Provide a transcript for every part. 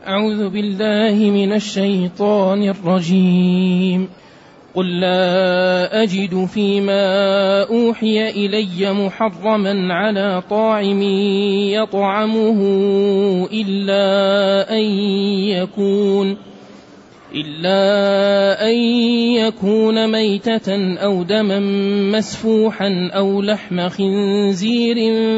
أعوذ بالله من الشيطان الرجيم. قل لا أجد فيما أوحي إلي محرما على طاعم يطعمه إلا أن يكون ميتة أو دما مسفوحا أو لحم خنزير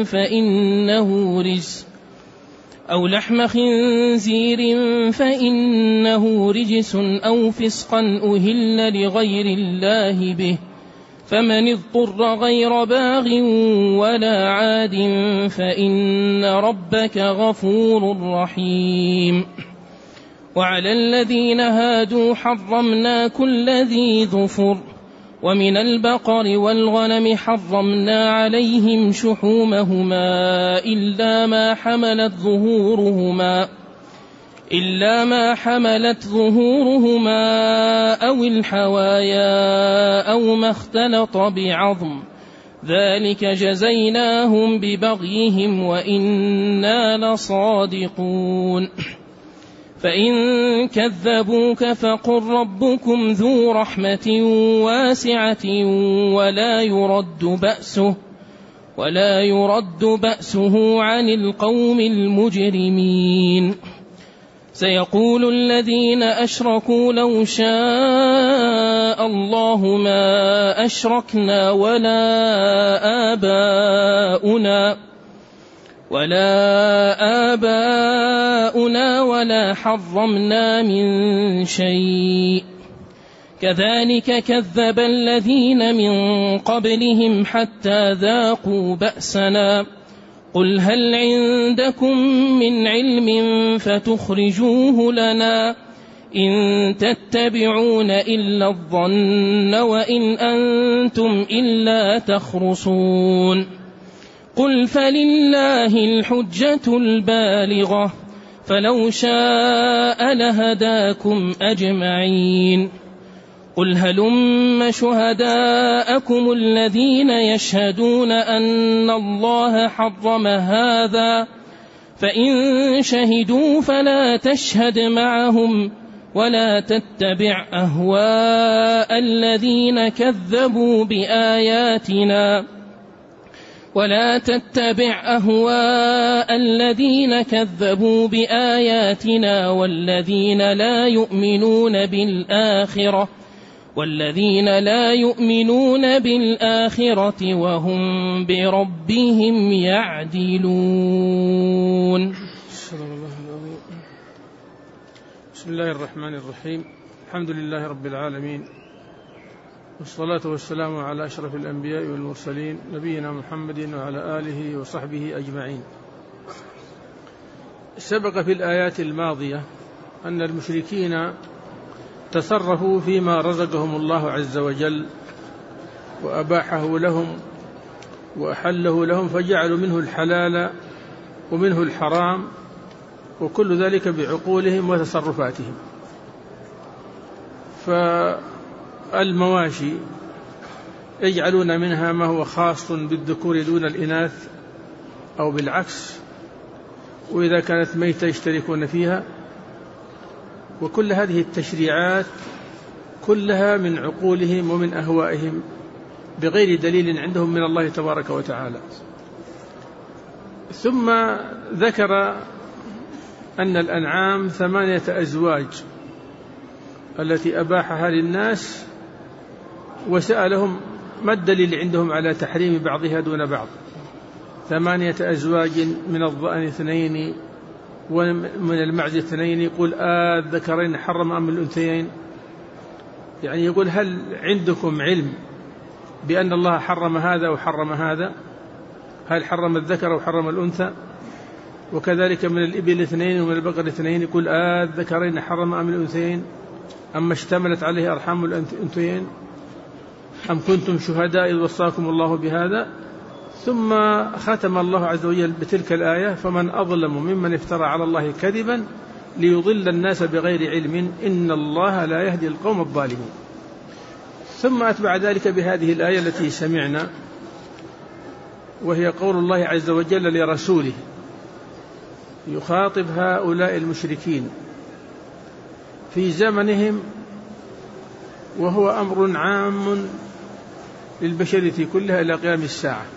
فإنه رجس أو فسقا أهل لغير الله به، فمن اضطر غير باغ ولا عاد فإن ربك غفور رحيم. وعلى الذين هادوا حرمنا كل ذي ظفر، ومن البقر والغنم حرمنا عليهم شحومهما إلا ما حملت ظهورهما أو الحوايا أو ما اختلط بعظم، ذلك جزيناهم ببغيهم وإنا لصادقون. فإن كذبوك فقل ربكم ذو رحمة واسعة ولا يرد بأسه عن القوم المجرمين. سيقول الذين أشركوا لو شاء الله ما أشركنا ولا آباؤنا ولا حرمنا من شيء، كذلك كذب الذين من قبلهم حتى ذاقوا بأسنا. قل هل عندكم من علم فتخرجوه لنا؟ إن تتبعون إلا الظن وإن أنتم إلا تخرصون. قل فلله الحجة البالغة، فلو شاء لهداكم أجمعين. قل هلم شهداءكم الذين يشهدون أن الله حرم هذا، فإن شهدوا فلا تشهد معهم ولا تتبع أهواء الذين كذبوا بآياتنا والذين لا يؤمنون بالآخرة وهم بربهم يعدلون. بسم الله الرحمن الرحيم. الحمد لله رب العالمين، والصلاة والسلام على أشرف الأنبياء والمرسلين نبينا محمد وعلى آله وصحبه أجمعين. سبق في الآيات الماضية أن المشركين تصرفوا فيما رزقهم الله عز وجل وأباحه لهم وأحله لهم، فجعلوا منه الحلال ومنه الحرام، وكل ذلك بعقولهم وتصرفاتهم. فالمواشي يجعلون منها ما هو خاص بالذكور دون الإناث أو بالعكس، وإذا كانت ميتة يشتركون فيها. وكل هذه التشريعات كلها من عقولهم ومن أهوائهم بغير دليل عندهم من الله تبارك وتعالى. ثم ذكر أن الأنعام 8 أزواج التي أباحها للناس، وسألهم ما الدليل عندهم على تحريم بعضها دون بعض. 8 أزواج من الضأن 2 ومن المعز 2، يقول الذكرين حرم أم الأنثيين؟ يعني يقول هل عندكم علم بأن الله حرم هذا وحرم هذا؟ هل حرم الذكر وحرم الأنثى؟ وكذلك من الإبل 2 ومن البقر 2، يقول الذكرين حرم أم الأنثيين؟ أما اشتملت عليه أرحام الأنثيين؟ أم كنتم شهداء إذ وصاكم الله بهذا؟ ثم ختم الله عز وجل بتلك الآية: فمن أظلم ممن افترى على الله كذبا ليضل الناس بغير علم إن الله لا يهدي القوم الظالمين. ثم أتبع ذلك بهذه الآية التي سمعنا، وهي قول الله عز وجل لرسوله: يخاطب هؤلاء المشركين في زمنهم، وهو أمر عام للبشرية كلها إلى قيام الساعة.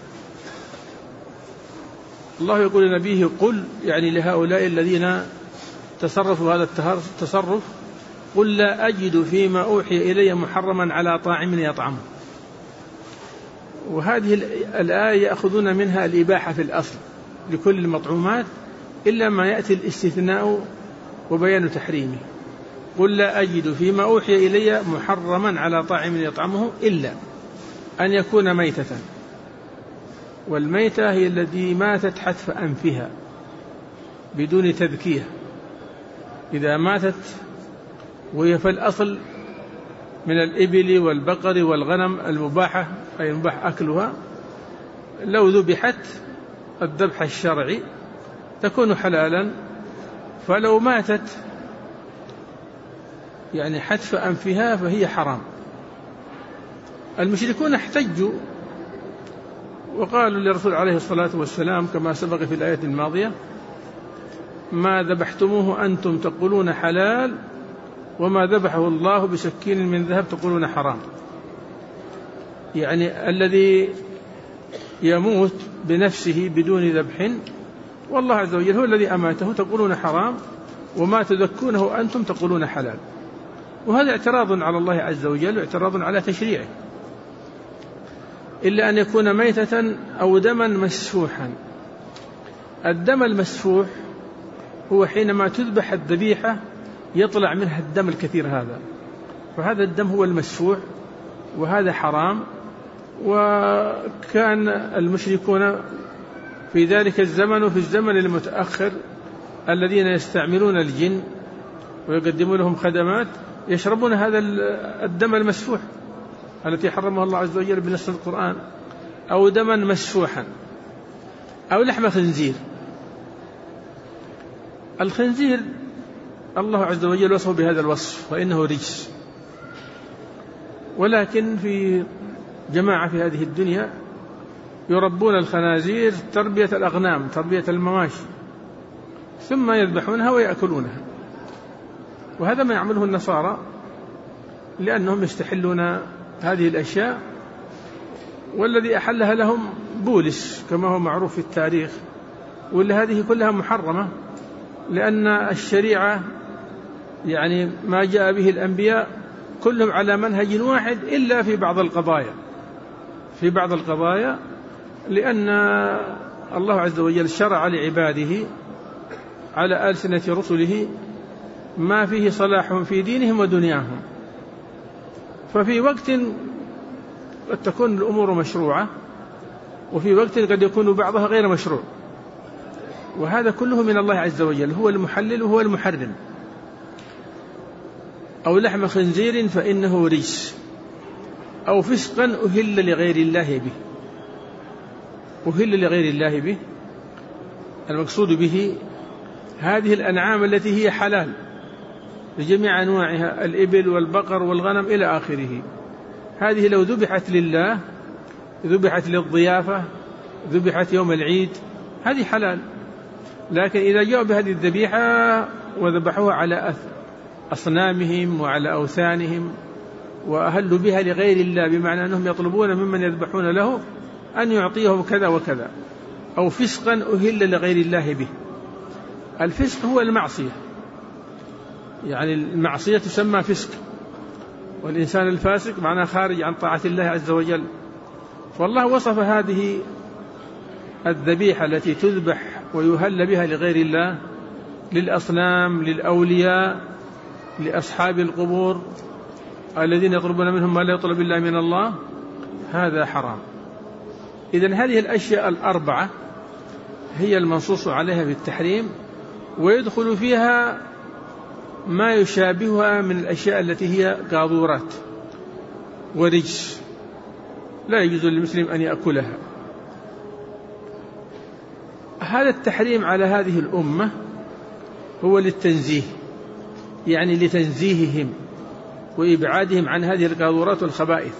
الله يقول لنبيه: قل، يعني لهؤلاء الذين تصرفوا هذا التصرف: قل لا أجد فيما أوحي إلي محرما على طاعم يطعمه. وهذه الآية يأخذون منها الإباحة في الأصل لكل المطعومات، إلا ما يأتي الاستثناء وبيان تحريمه. قل لا أجد فيما أوحي إلي محرما على طاعم يطعمه إلا أن يكون ميتة. والميتة هي التي ماتت حتف أنفها بدون تذكية. إذا ماتت وهي في الأصل من الإبل والبقر والغنم المباحة، أي مباح أكلها، لو ذبحت الذبح الشرعي تكون حلالا. فلو ماتت يعني حتف أنفها فهي حرام. المشركون احتجوا وقالوا للرسول عليه الصلاة والسلام كما سبق في الآية الماضية: ما ذبحتموه أنتم تقولون حلال، وما ذبحه الله بسكين من ذهب تقولون حرام. يعني الذي يموت بنفسه بدون ذبح والله عز وجل هو الذي أماته تقولون حرام، وما تذكونه أنتم تقولون حلال. وهذا اعتراض على الله عز وجل واعتراض على تشريعه. إلا أن يكون ميتة أو دما مسفوحا. الدم المسفوح هو حينما تذبح الذبيحة يطلع منها الدم الكثير هذا، فهذا الدم هو المسفوح، وهذا حرام. وكان المشركون في ذلك الزمن وفي الزمن المتأخر الذين يستعملون الجن ويقدمون لهم خدمات يشربون هذا الدم المسفوح التي حرمه الله عز وجل بنص القرآن، أو دما مسفوحا، أو لحم خنزير. الخنزير الله عز وجل وصفه بهذا الوصف فإنه رجس، ولكن في جماعة في هذه الدنيا يربون الخنازير تربية الأغنام، تربية المواشي، ثم يذبحونها ويأكلونها. وهذا ما يعمله النصارى لأنهم يستحلون هذه الأشياء، والذي أحلها لهم بولس كما هو معروف في التاريخ. وهذه كلها محرمة، لأن الشريعة يعني ما جاء به الأنبياء كلهم على منهج واحد إلا في بعض القضايا. في بعض القضايا لأن الله عز وجل شرع لعباده على ألسنة رسله ما فيه صلاحهم في دينهم ودنياهم. ففي وقت قد تكون الأمور مشروعة، وفي وقت قد يكون بعضها غير مشروع، وهذا كله من الله عز وجل، هو المحلل وهو المحرم. أو لحم خنزير فإنه رجس، أو فسقا أهل لغير الله به. أهل لغير الله به المقصود به هذه الأنعام التي هي حلال بجميع أنواعها، الإبل والبقر والغنم إلى آخره. هذه لو ذبحت لله، ذبحت للضيافة، ذبحت يوم العيد، هذه حلال. لكن إذا جاءوا بهذه الذبيحة وذبحوها على أصنامهم وعلى أوثانهم وأهلوا بها لغير الله، بمعنى أنهم يطلبون ممن يذبحون له أن يعطيهم كذا وكذا، أو فسقا أهل لغير الله به. الفسق هو المعصية، يعني المعصية تسمى فسق، والإنسان الفاسق معناه خارج عن طاعة الله عز وجل. والله وصف هذه الذبيحة التي تذبح ويهل بها لغير الله، للأصنام، للأولياء، لأصحاب القبور الذين يطلبون منهم ما لا يطلب إلا من الله، هذا حرام. إذن هذه الأشياء الأربعة هي المنصوص عليها بالتحريم، ويدخل فيها ما يشابهها من الأشياء التي هي قاذورات ورجس لا يجوز للمسلم أن يأكلها. هذا التحريم على هذه الأمة هو للتنزيه، يعني لتنزيههم وإبعادهم عن هذه القاذورات والخبائث.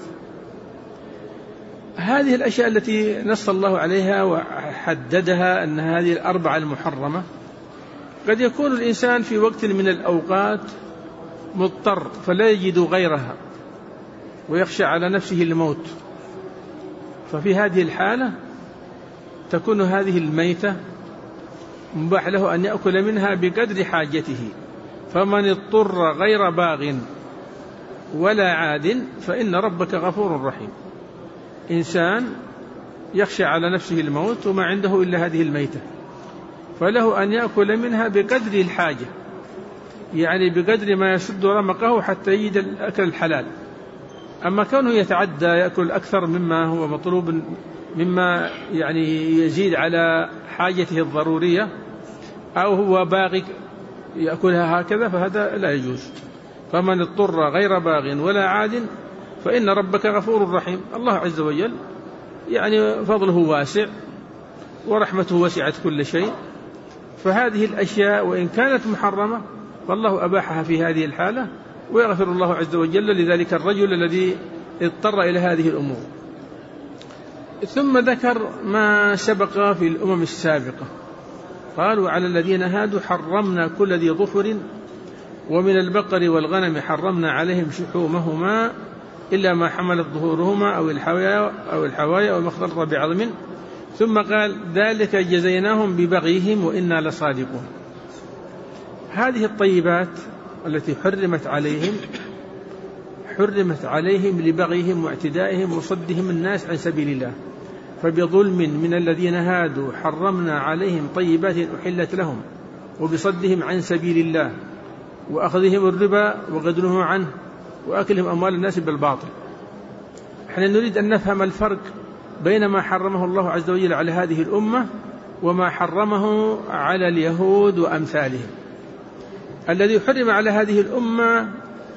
هذه الأشياء التي نص الله عليها وحددها أن هذه الأربعة المحرمة قد يكون الإنسان في وقت من الأوقات مضطر فلا يجد غيرها ويخشى على نفسه الموت، ففي هذه الحالة تكون هذه الميتة مباح له أن يأكل منها بقدر حاجته. فمن اضطر غير باغ ولا عاد فإن ربك غفور رحيم. إنسان يخشى على نفسه الموت وما عنده إلا هذه الميتة، فله أن يأكل منها بقدر الحاجة، يعني بقدر ما يسد رمقه حتى يجد الأكل الحلال. أما كونه يتعدى يأكل أكثر مما هو مطلوب، مما يعني يزيد على حاجته الضرورية، أو هو باغي يأكلها هكذا، فهذا لا يجوز. فمن اضطر غير باغ ولا عاد فإن ربك غفور رحيم. الله عز وجل يعني فضله واسع ورحمته وسعت كل شيء، فهذه الأشياء وإن كانت محرمة فالله أباحها في هذه الحالة، ويغفر الله عز وجل لذلك الرجل الذي اضطر إلى هذه الأمور. ثم ذكر ما سبق في الأمم السابقة، قالوا على الذين هادوا حرمنا كل ذي ظفر ومن البقر والغنم حرمنا عليهم شحومهما إلا ما حملت ظهورهما أو الحوايا أو ما اختلط بعظم، ثم قال ذلك جزيناهم ببغيهم وإنا لصادقون. هذه الطيبات التي حرمت عليهم لبغيهم واعتدائهم وصدهم الناس عن سبيل الله، فبظلم من الذين هادوا حرمنا عليهم طيبات أحلت لهم وبصدهم عن سبيل الله وأخذهم الربا وغدرهم عنه وأكلهم أموال الناس بالباطل. احنا نريد أن نفهم الفرق بين ما حرمه الله عز وجل على هذه الأمة وما حرمه على اليهود وأمثالهم. الذي حرم على هذه الأمة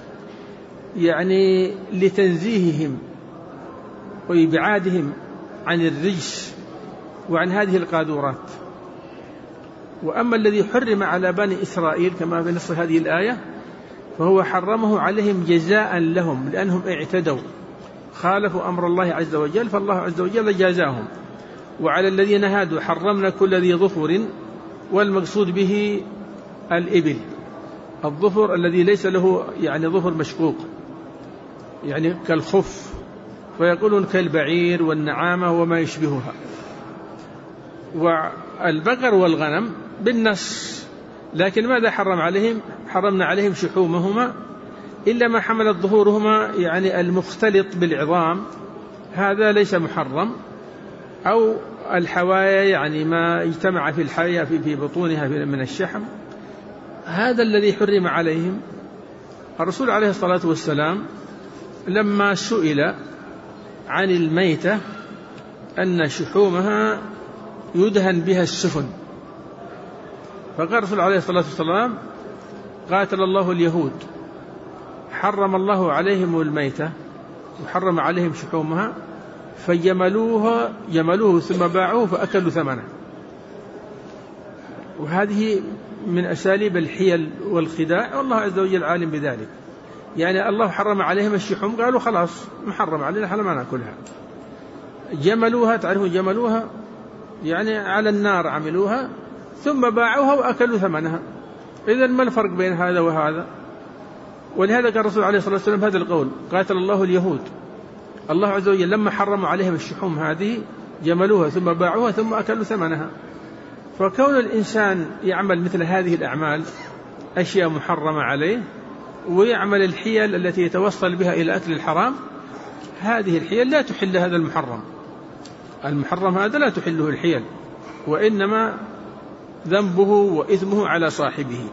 يعني لتنزيههم وإبعادهم عن الرجس وعن هذه القاذورات. وأما الذي حرم على بني إسرائيل كما في نص هذه الآية فهو حرمه عليهم جزاء لهم لأنهم اعتدوا خالفوا أمر الله عز وجل، فالله عز وجل جازاهم. وعلى الذين هادوا حرمنا كل ذي ظفر، والمقصود به الإبل، الظفر الذي ليس له يعني ظفر مشقوق يعني كالخف، ويقولون كالبعير والنعامة وما يشبهها. والبقر والغنم بالنص، لكن ماذا حرم عليهم؟ حرمنا عليهم شحومهما إلا ما حملت ظهورهما يعني المختلط بالعظام، هذا ليس محرم، أو الحوايا يعني ما اجتمع في الحياة في بطونها من الشحم، هذا الذي حرم عليهم. الرسول عليه الصلاة والسلام لما سئل عن الميتة أن شحومها يدهن بها السفن، فقال الرسول عليه الصلاة والسلام قاتل الله اليهود، حرم الله عليهم الميتة وحرم عليهم شحومها فجملوه ثم باعوه فأكلوا ثمنه. وهذه من أساليب الحيل والخداع، والله عز وجل عالم بذلك. يعني الله حرم عليهم الشحوم، قالوا خلاص محرم علينا احنا ما نأكلها. جملوها، تعرفون جملوها يعني على النار عملوها ثم باعوها وأكلوا ثمنها. إذن ما الفرق بين هذا وهذا؟ ولهذا قال الرسول عليه الصلاة والسلام هذا القول قاتل الله اليهود. الله عز وجل لما حرم عليهم الشحوم هذه جملوها ثم باعوها ثم أكلوا ثمنها. فكون الإنسان يعمل مثل هذه الأعمال أشياء محرمة عليه ويعمل الحيل التي يتوصل بها إلى أكل الحرام، هذه الحيل لا تحل هذا المحرم. المحرم هذا لا تحله الحيل، وإنما ذنبه وإثمه على صاحبه.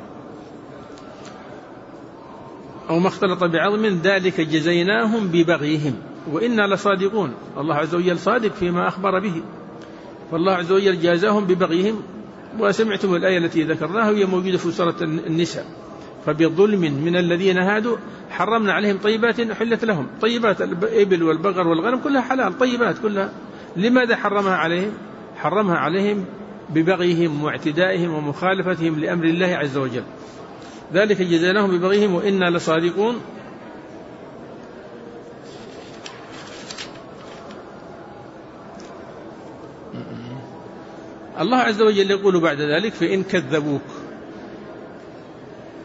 أو ما اختلط بعظم ذلك جزيناهم ببغيهم وإنا لصادقون. الله عز وجل صادق فيما أخبر به، فالله عز وجل جازاهم ببغيهم. وسمعتم الآية التي ذكرناها وهي موجودة في سورة النساء، فبظلم من الذين هادوا حرمنا عليهم طيبات أحلت لهم. طيبات الإبل والبقر والغنم كلها حلال، طيبات كلها. لماذا حرمها عليهم؟ حرمها عليهم ببغيهم واعتدائهم ومخالفتهم لأمر الله عز وجل. ذلك جزيناهم ببغيهم وإنا لصادقون. الله عز وجل يقول بعد ذلك فإن كذبوك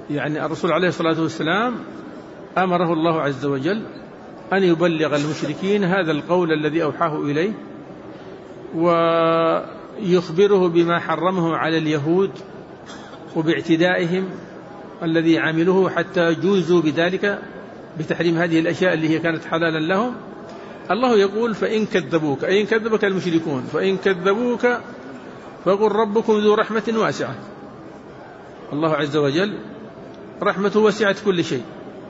يعني الرسول عليه الصلاة والسلام أمره الله عز وجل أن يبلغ المشركين هذا القول الذي أوحاه إليه، ويخبره بما حرمه على اليهود وباعتدائهم الذي عملوه حتى جوزوا بذلك بتحريم هذه الأشياء اللي هي كانت حلالا لهم. الله يقول فإن كذبوك، أي إن كذبك المشركون، فإن كذبوك فقل ربكم ذو رحمة واسعة. الله عز وجل رحمته وسعت كل شيء.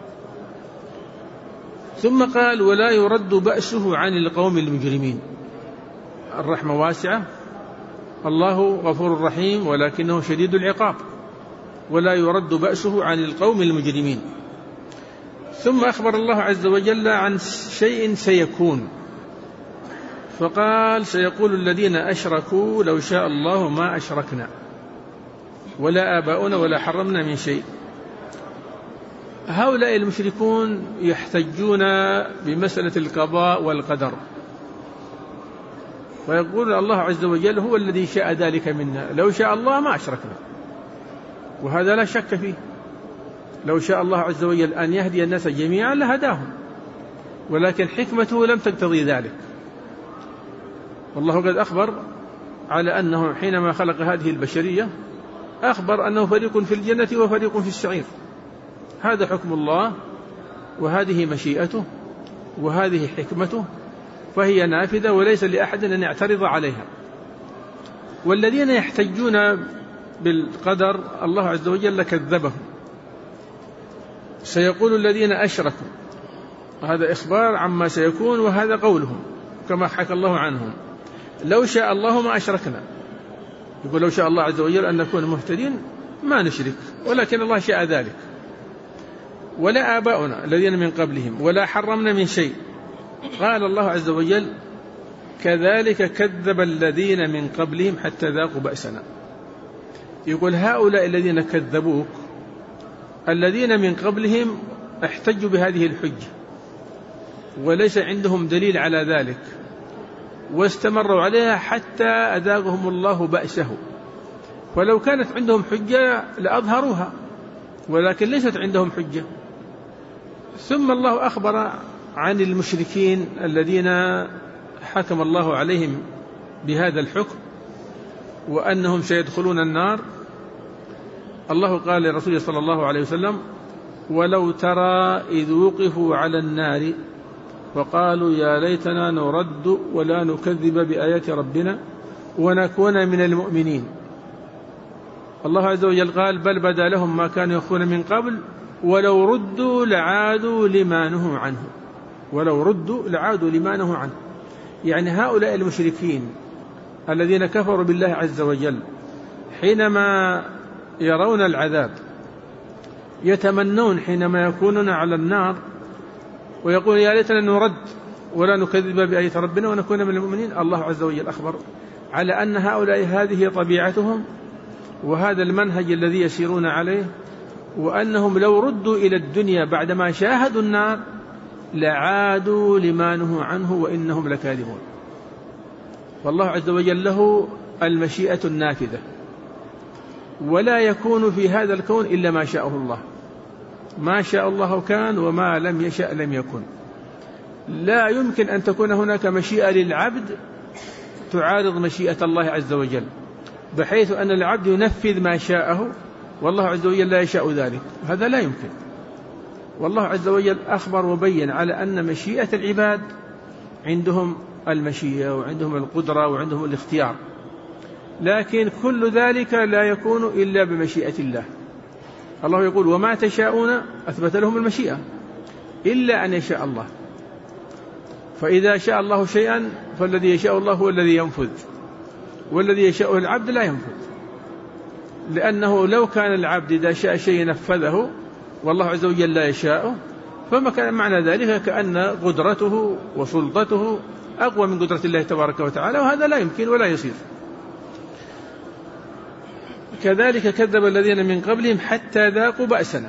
ثم قال ولا يرد بأسه عن القوم المجرمين. الرحمة واسعة، الله غفور رحيم ولكنه شديد العقاب، ولا يرد بأسه عن القوم المجرمين. ثم أخبر الله عز وجل عن شيء سيكون، فقال سيقول الذين أشركوا لو شاء الله ما أشركنا ولا آباؤنا ولا حرمنا من شيء. هؤلاء المشركون يحتجون بمسألة القضاء والقدر، ويقول الله عز وجل هو الذي شاء ذلك منا، لو شاء الله ما أشركنا، وهذا لا شك فيه. لو شاء الله عز وجل أن يهدي الناس جميعا لهداهم، ولكن حكمته لم تقتضي ذلك. والله قد أخبر على أنه حينما خلق هذه البشرية أخبر أنه فريق في الجنة وفريق في السعير. هذا حكم الله، وهذه مشيئته، وهذه حكمته، فهي نافذة وليس لأحد أن يعترض عليها. والذين يحتجون بالقدر الله عز وجل كذبهم. سيقول الذين أشركوا، هذا إخبار عما سيكون، وهذا قولهم كما حكى الله عنهم لو شاء الله ما أشركنا. يقول لو شاء الله عز وجل أن نكون مهتدين ما نشرك، ولكن الله شاء ذلك. ولا آباؤنا الذين من قبلهم ولا حرمنا من شيء. قال الله عز وجل كذلك كذب الذين من قبلهم حتى ذاقوا بأسنا. يقول هؤلاء الذين كذبوك الذين من قبلهم احتجوا بهذه الحجة وليس عندهم دليل على ذلك، واستمروا عليها حتى أذاقهم الله بأسه. ولو كانت عندهم حجة لأظهروها، ولكن ليست عندهم حجة. ثم الله أخبر عن المشركين الذين حكم الله عليهم بهذا الحكم وأنهم سيدخلون النار. الله قال لرسوله صلى الله عليه وسلم ولو ترى إذ وقفوا على النار وقالوا يا ليتنا نرد ولا نكذب بآيات ربنا ونكون من المؤمنين. الله عز وجل قال بل بدا لهم ما كانوا يخفون من قبل ولو ردوا لعادوا لما نهوا عنه. ولو ردوا لعادوا لما نهوا عنه، يعني هؤلاء المشركين الذين كفروا بالله عز وجل حينما يرون العذاب يتمنون حينما يكونون على النار ويقول يا ليتنا نرد ولا نكذب بآيات ربنا ونكون من المؤمنين. الله عز وجل أخبر على أن هؤلاء هذه طبيعتهم وهذا المنهج الذي يسيرون عليه، وأنهم لو ردوا إلى الدنيا بعدما شاهدوا النار لعادوا لما نهوا عنه وإنهم لكاذبون. والله عز وجل له المشيئة النافذة، ولا يكون في هذا الكون إلا ما شاءه الله. ما شاء الله كان وما لم يشأ لم يكن. لا يمكن أن تكون هناك مشيئة للعبد تعارض مشيئة الله عز وجل، بحيث أن العبد ينفذ ما شاءه والله عز وجل لا يشاء ذلك، هذا لا يمكن. والله عز وجل أخبر وبين على أن مشيئة العباد عندهم المشيئة وعندهم القدرة وعندهم الاختيار، لكن كل ذلك لا يكون إلا بمشيئة الله. الله يقول وما تشاءون، أثبت لهم المشيئة إلا أن يشاء الله. فإذا شاء الله شيئا فالذي يشاء الله هو الذي ينفذ، والذي يشاء العبد لا ينفذ، لأنه لو كان العبد إذا شاء شيء نفذه والله عز وجل لا يشاءه فما كان معنى ذلك كأن قدرته وسلطته أقوى من قدرة الله تبارك وتعالى، وهذا لا يمكن ولا يصير. كذلك كذب الذين من قبلهم حتى ذاقوا بأسنا.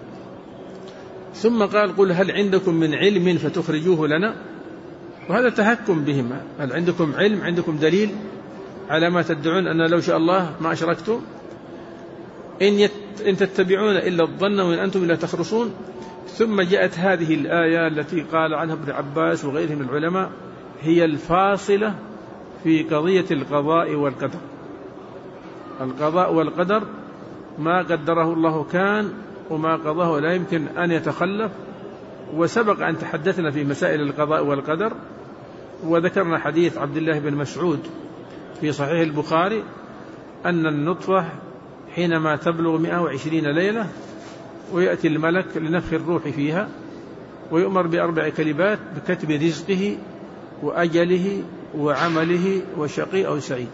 ثم قال قل هل عندكم من علم فتخرجوه لنا. وهذا تحكم بهم، هل عندكم علم، عندكم دليل على ما تدعون أن لو شاء الله ما أشركتم. إن تتبعون إلا الظن وإن أنتم إلا تخرصون. ثم جاءت هذه الآية التي قال عنها ابن عباس وغيره من العلماء هي الفاصلة في قضية القضاء والقدر. القضاء والقدر ما قدره الله كان، وما قضاه لا يمكن أن يتخلف. وسبق أن تحدثنا في مسائل القضاء والقدر، وذكرنا حديث عبد الله بن مسعود في صحيح البخاري أن النطفة حينما تبلغ 120 ليلة ويأتي الملك لنفخ الروح فيها ويؤمر ب4 كلمات بكتب رزقه وأجله وعمله وشقي أو سعيد.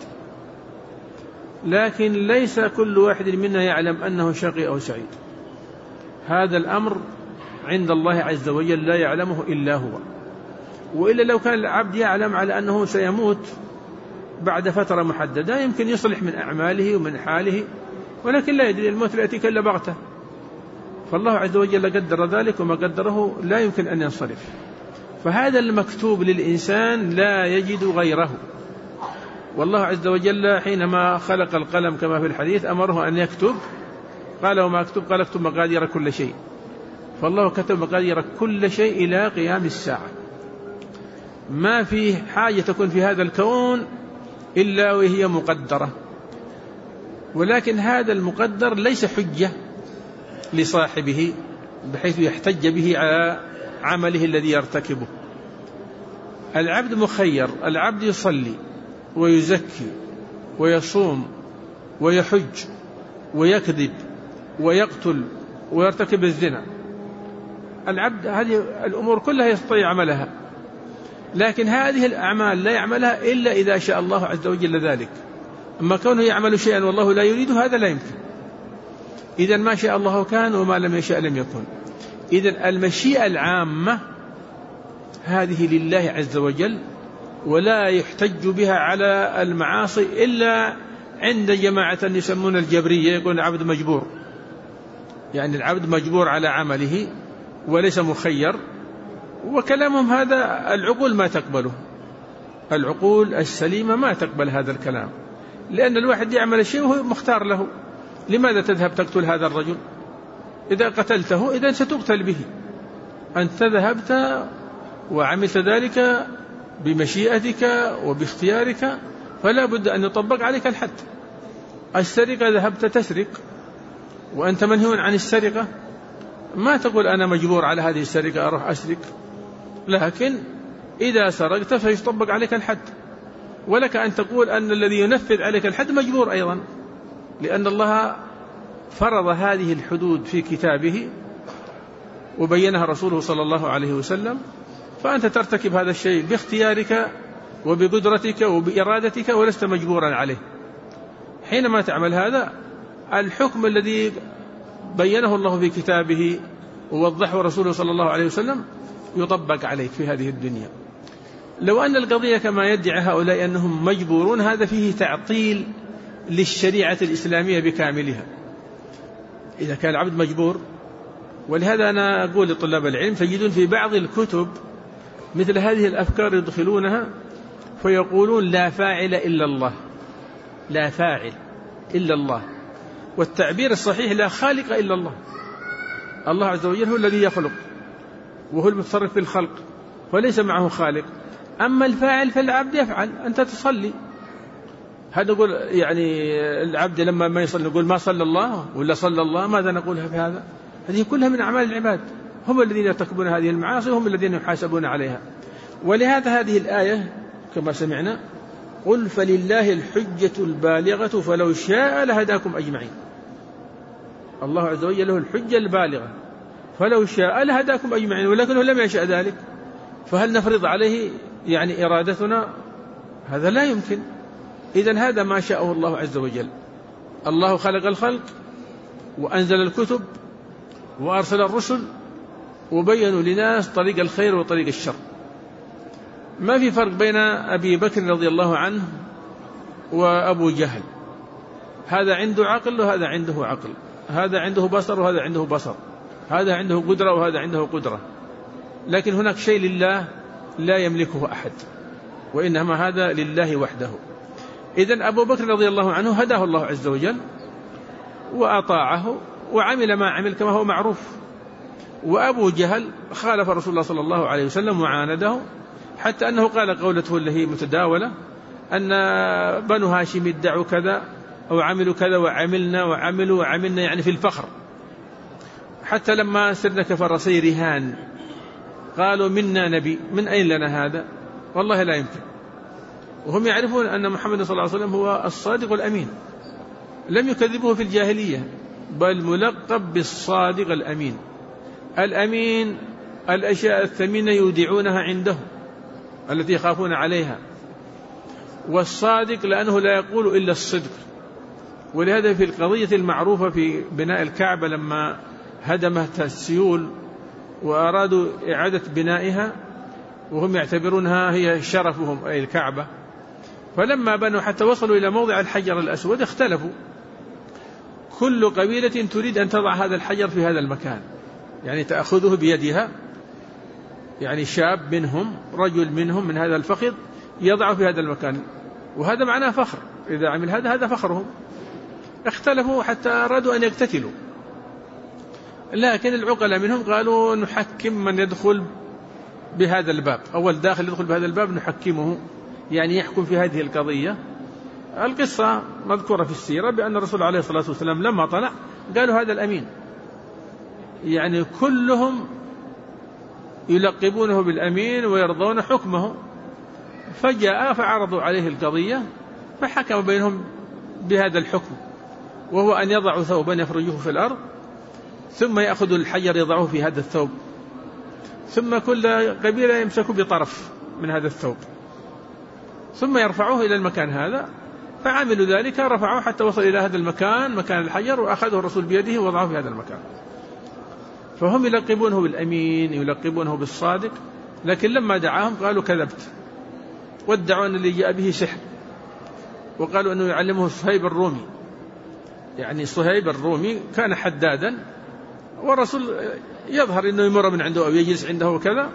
لكن ليس كل واحد منا يعلم أنه شقي أو سعيد. هذا الأمر عند الله عز وجل لا يعلمه إلا هو. وإلا لو كان العبد يعلم على أنه سيموت بعد فترة محددة يمكن يصلح من أعماله ومن حاله، ولكن لا يدري، الموت لا يأتيك إلا بغتة. فالله عز وجل قدر ذلك، وما قدره لا يمكن أن ينصرف. فهذا المكتوب للإنسان لا يجد غيره. والله عز وجل حينما خلق القلم كما في الحديث أمره أن يكتب، قال وما أكتب؟ قال اكتب مقادير كل شيء. فالله كتب مقادير كل شيء إلى قيام الساعة. ما في حاجة تكون في هذا الكون إلا وهي مقدرة. ولكن هذا المقدر ليس حجة لصاحبه بحيث يحتج به على عمله الذي يرتكبه. العبد مخير، العبد يصلي ويزكي ويصوم ويحج ويكذب ويقتل ويرتكب الزنا. العبد هذه الأمور كلها يستطيع عملها، لكن هذه الأعمال لا يعملها إلا إذا شاء الله عز وجل ذلك. أما كونه يعمل شيئا والله لا يريده هذا لا يمكن. إذا ما شاء الله كان وما لم يشاء لم يكن. إذا المشيئة العامة هذه لله عز وجل، ولا يحتج بها على المعاصي إلا عند جماعة يسمون الجبرية، يقول العبد مجبور، يعني العبد مجبور على عمله وليس مخير. وكلامهم هذا العقول ما تقبله، العقول السليمة ما تقبل هذا الكلام، لأن الواحد يعمل شيء وهو مختار له. لماذا تذهب تقتل هذا الرجل؟ إذا قتلته إذا ستقتل به. أنت ذهبت وعملت ذلك بمشيئتك وباختيارك، فلا بد أن يطبق عليك الحد. السرقة ذهبت تسرق وأنت منهي عن السرقة، ما تقول أنا مجبور على هذه السرقة أروح أسرق، لكن إذا سرقت فيطبق عليك الحد. ولك أن تقول أن الذي ينفذ عليك الحد مجبور أيضا، لأن الله فرض هذه الحدود في كتابه وبينها رسوله صلى الله عليه وسلم، فأنت ترتكب هذا الشيء باختيارك وبقدرتك وبإرادتك ولست مجبورا عليه. حينما تعمل هذا الحكم الذي بينه الله في كتابه ووضحه رسوله صلى الله عليه وسلم يطبق عليك في هذه الدنيا. لو أن القضية كما يدعي هؤلاء أنهم مجبورون، هذا فيه تعطيل للشريعة الإسلامية بكاملها. إذا كان العبد مجبور، ولهذا أنا أقول لطلاب العلم تجدون في بعض الكتب مثل هذه الأفكار يدخلونها فيقولون لا فاعل إلا الله، لا فاعل إلا الله. والتعبير الصحيح لا خالق إلا الله. الله عز وجل هو الذي يخلق وهو المتصرف في الخلق، وليس معه خالق. أما الفاعل فالعبد يفعل. أنت تصلي، هذا نقول يعني العبد لما ما يصلي نقول ما صلى الله ولا صلى الله، ماذا نقولها في هذا؟ هذه كلها من أعمال العباد، هم الذين يرتكبون هذه المعاصي وهم الذين يحاسبون عليها. ولهذا هذه الآية كما سمعنا قل فلله الحجة البالغة فلو شاء لهداكم أجمعين. الله عز وجل له الحجة البالغة فلو شاء لهداكم أجمعين، ولكنه لم يشاء ذلك. فهل نفرض عليه يعني إرادتنا؟ هذا لا يمكن. إذن هذا ما شاءه الله عز وجل. الله خلق الخلق وأنزل الكتب وأرسل الرسل وبينوا لناس طريق الخير وطريق الشر. ما في فرق بين أبي بكر رضي الله عنه وأبو جهل. هذا عنده عقل وهذا عنده عقل، هذا عنده بصر وهذا عنده بصر، هذا عنده قدرة وهذا عنده قدرة. لكن هناك شيء لله لا يملكه أحد، وإنما هذا لله وحده. إذن أبو بكر رضي الله عنه هداه الله عز وجل وأطاعه وعمل ما عمل كما هو معروف. وأبو جهل خالف رسول الله صلى الله عليه وسلم وعانده، حتى أنه قال قولته اللي هي متداولة أن بنو هاشم ادعوا كذا أو عملوا كذا وعملنا وعملوا وعملنا، يعني في الفخر. حتى لما سرنا كفرسي رهان قالوا منا نبي، من أين لنا هذا؟ والله لا يمكن. وهم يعرفون أن محمد صلى الله عليه وسلم هو الصادق الأمين، لم يكذبوه في الجاهلية، بل ملقب بالصادق الأمين. الأمين الأشياء الثمينة يودعونها عنده التي يخافون عليها، والصادق لأنه لا يقول إلا الصدق. ولهذا في القضية المعروفة في بناء الكعبة لما هدمت السيول وأرادوا إعادة بنائها وهم يعتبرونها هي شرفهم أي الكعبة، فلما بنوا حتى وصلوا إلى موضع الحجر الأسود اختلفوا، كل قبيلة تريد أن تضع هذا الحجر في هذا المكان، يعني تأخذه بيدها، يعني شاب منهم رجل منهم من هذا الفخذ يضع في هذا المكان، وهذا معناه فخر، إذا عمل هذا فخرهم. اختلفوا حتى أرادوا أن يقتتلوا، لكن العقلاء منهم قالوا نحكم من يدخل بهذا الباب، أول داخل يدخل بهذا الباب نحكمه، يعني يحكم في هذه القضية. القصة مذكورة في السيرة بأن الرسول عليه الصلاة والسلام لما طلع قالوا هذا الأمين، يعني كلهم يلقبونه بالأمين ويرضون حكمه. فجاء فعرضوا عليه القضية فحكم بينهم بهذا الحكم، وهو أن يضعوا ثوبا يفرجوه في الأرض، ثم يأخذوا الحجر يضعوه في هذا الثوب، ثم كل قبيلة يمسكوا بطرف من هذا الثوب ثم يرفعوه إلى المكان هذا. فعملوا ذلك، رفعوه حتى وصل إلى هذا المكان، مكان الحجر، وأخذه الرسول بيده ووضعه في هذا المكان. فهم يلقبونه بالأمين، يلقبونه بالصادق، لكن لما دعاهم قالوا كذبت، وادعوا أن اللي جاء به سحر، وقالوا أنه يعلمه صهيب الرومي، يعني صهيب الرومي كان حدادا، والرسول يظهر أنه يمر من عنده أو يجلس عنده وكذا،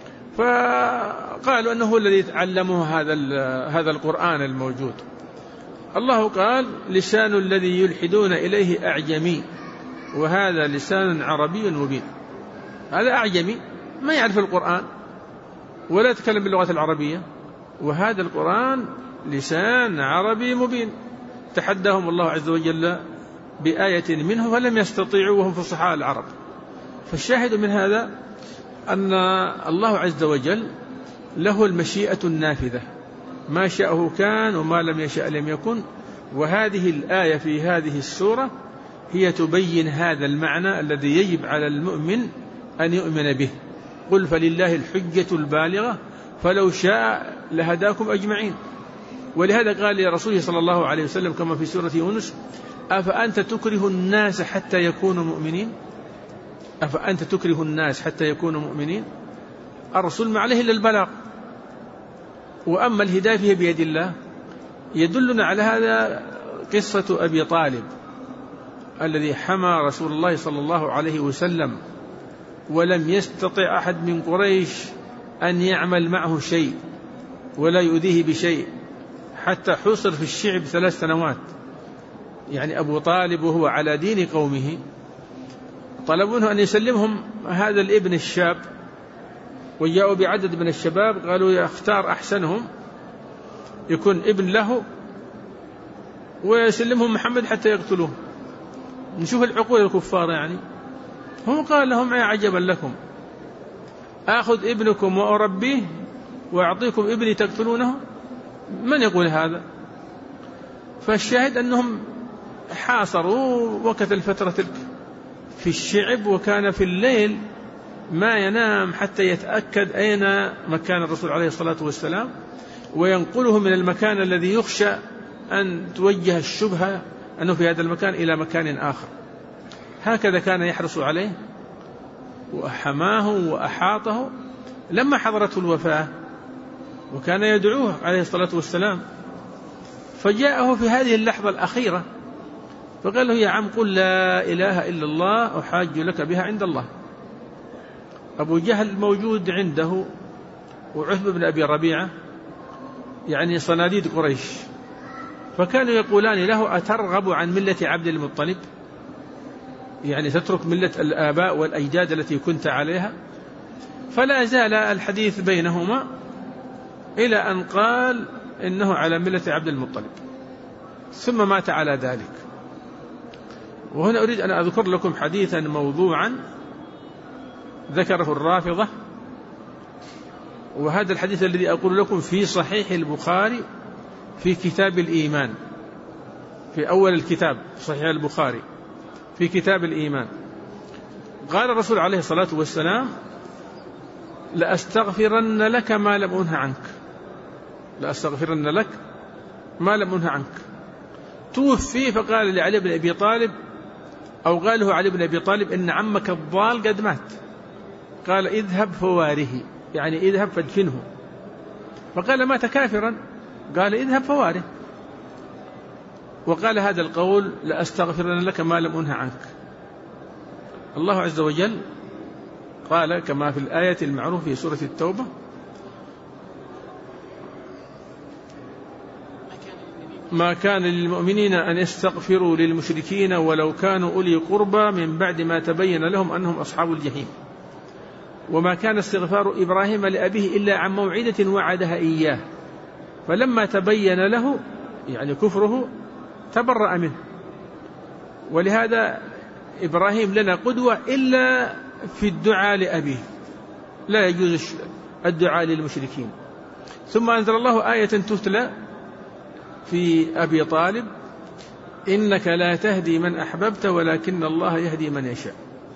فقالوا أنه هو الذي علمه هذا القرآن الموجود. الله قال لسان الذي يلحدون إليه أعجمي وهذا لسان عربي مبين. هذا أعجمي ما يعرف القرآن ولا يتكلم باللغة العربية، وهذا القرآن لسان عربي مبين. تحداهم الله عز وجل بآية منه فلم يستطيعوا وهم فصحاء العرب. فالشاهد من هذا أن الله عز وجل له المشيئة النافذة، ما شاءه كان وما لم يشاء لم يكن. وهذه الآية في هذه السورة هي تبين هذا المعنى الذي يجب على المؤمن أن يؤمن به. قل فلله الحجة البالغة فلو شاء لهداكم أجمعين. ولهذا قال لرسوله صلى الله عليه وسلم كما في سورة يونس أفأنت تكره الناس حتى يكونوا مؤمنين؟ أفأنت تكره الناس حتى يكونوا مؤمنين؟ الرسول ما عليه إلا البلاغ، وأما الهداية فهي بيد الله. يدلنا على هذا قصة أبي طالب الذي حمى رسول الله صلى الله عليه وسلم، ولم يستطع أحد من قريش أن يعمل معه شيء ولا يؤذيه بشيء، حتى حصر في الشعب 3 سنوات. يعني أبو طالب وهو على دين قومه، طلبوا منه أن يسلمهم هذا الابن الشاب، وجاءوا بعدد من الشباب قالوا يختار أحسنهم يكون ابن له ويسلمهم محمد حتى يقتلوه. نشوف العقول الكفار، يعني هم قال لهم يا عجبا لكم، آخذ ابنكم وأربيه وأعطيكم ابني تقتلونه؟ من يقول هذا؟ فالشاهد أنهم حاصروا وقت الفترة تلك في الشعب، وكان في الليل ما ينام حتى يتأكد أين مكان الرسول عليه الصلاة والسلام، وينقله من المكان الذي يخشى أن توجه الشبهة أنه في هذا المكان إلى مكان آخر. هكذا كان يحرص عليه وحماه وأحاطه. لما حضرته الوفاة وكان يدعوه عليه الصلاة والسلام، فجاءه في هذه اللحظة الأخيرة فقال له يا عم قل لا إله إلا الله أحاج لك بها عند الله. أبو جهل موجود عنده وعتبة بن أبي ربيعة، يعني صناديد قريش، فكانوا يقولان له أترغب عن ملة عبد المطلب؟ يعني تترك ملة الآباء والأجداد التي كنت عليها. فلا زال الحديث بينهما إلى أن قال إنه على ملة عبد المطلب، ثم مات على ذلك. وهنا أريد أن أذكر لكم حديثا موضوعا ذكره الرافضة، وهذا الحديث الذي أقول لكم في صحيح البخاري في كتاب الإيمان، في أول الكتاب صحيح البخاري في كتاب الإيمان. قال الرسول عليه الصلاة والسلام: لأستغفرن لك ما لم أنه عنك، لأستغفرن لك ما لم أنه عنك. توفي فقال لعلي بن أبي طالب، أو قاله علي بن أبي طالب: إن عمك الضال قد مات. قال: اذهب فواره، يعني اذهب فادفنه. فقال: مات كافرا. قال: اذهب فواره. وقال هذا القول: لأستغفرن لك ما لم أنه عنك. الله عز وجل قال كما في الآية المعروفة في سورة التوبة: ما كان للمؤمنين أن يستغفروا للمشركين ولو كانوا أولي قربى من بعد ما تبين لهم أنهم أصحاب الجحيم، وما كان استغفار إبراهيم لأبيه إلا عن موعدة وعدها إياه، فلما تبين له يعني كفره تبرأ منه. ولهذا إبراهيم لنا قدوة إلا في الدعاء لأبيه، لا يجوز الدعاء للمشركين. ثم أنزل الله آية تتلى في أبي طالب: إنك لا تهدي من أحببت ولكن الله يهدي من يشاء.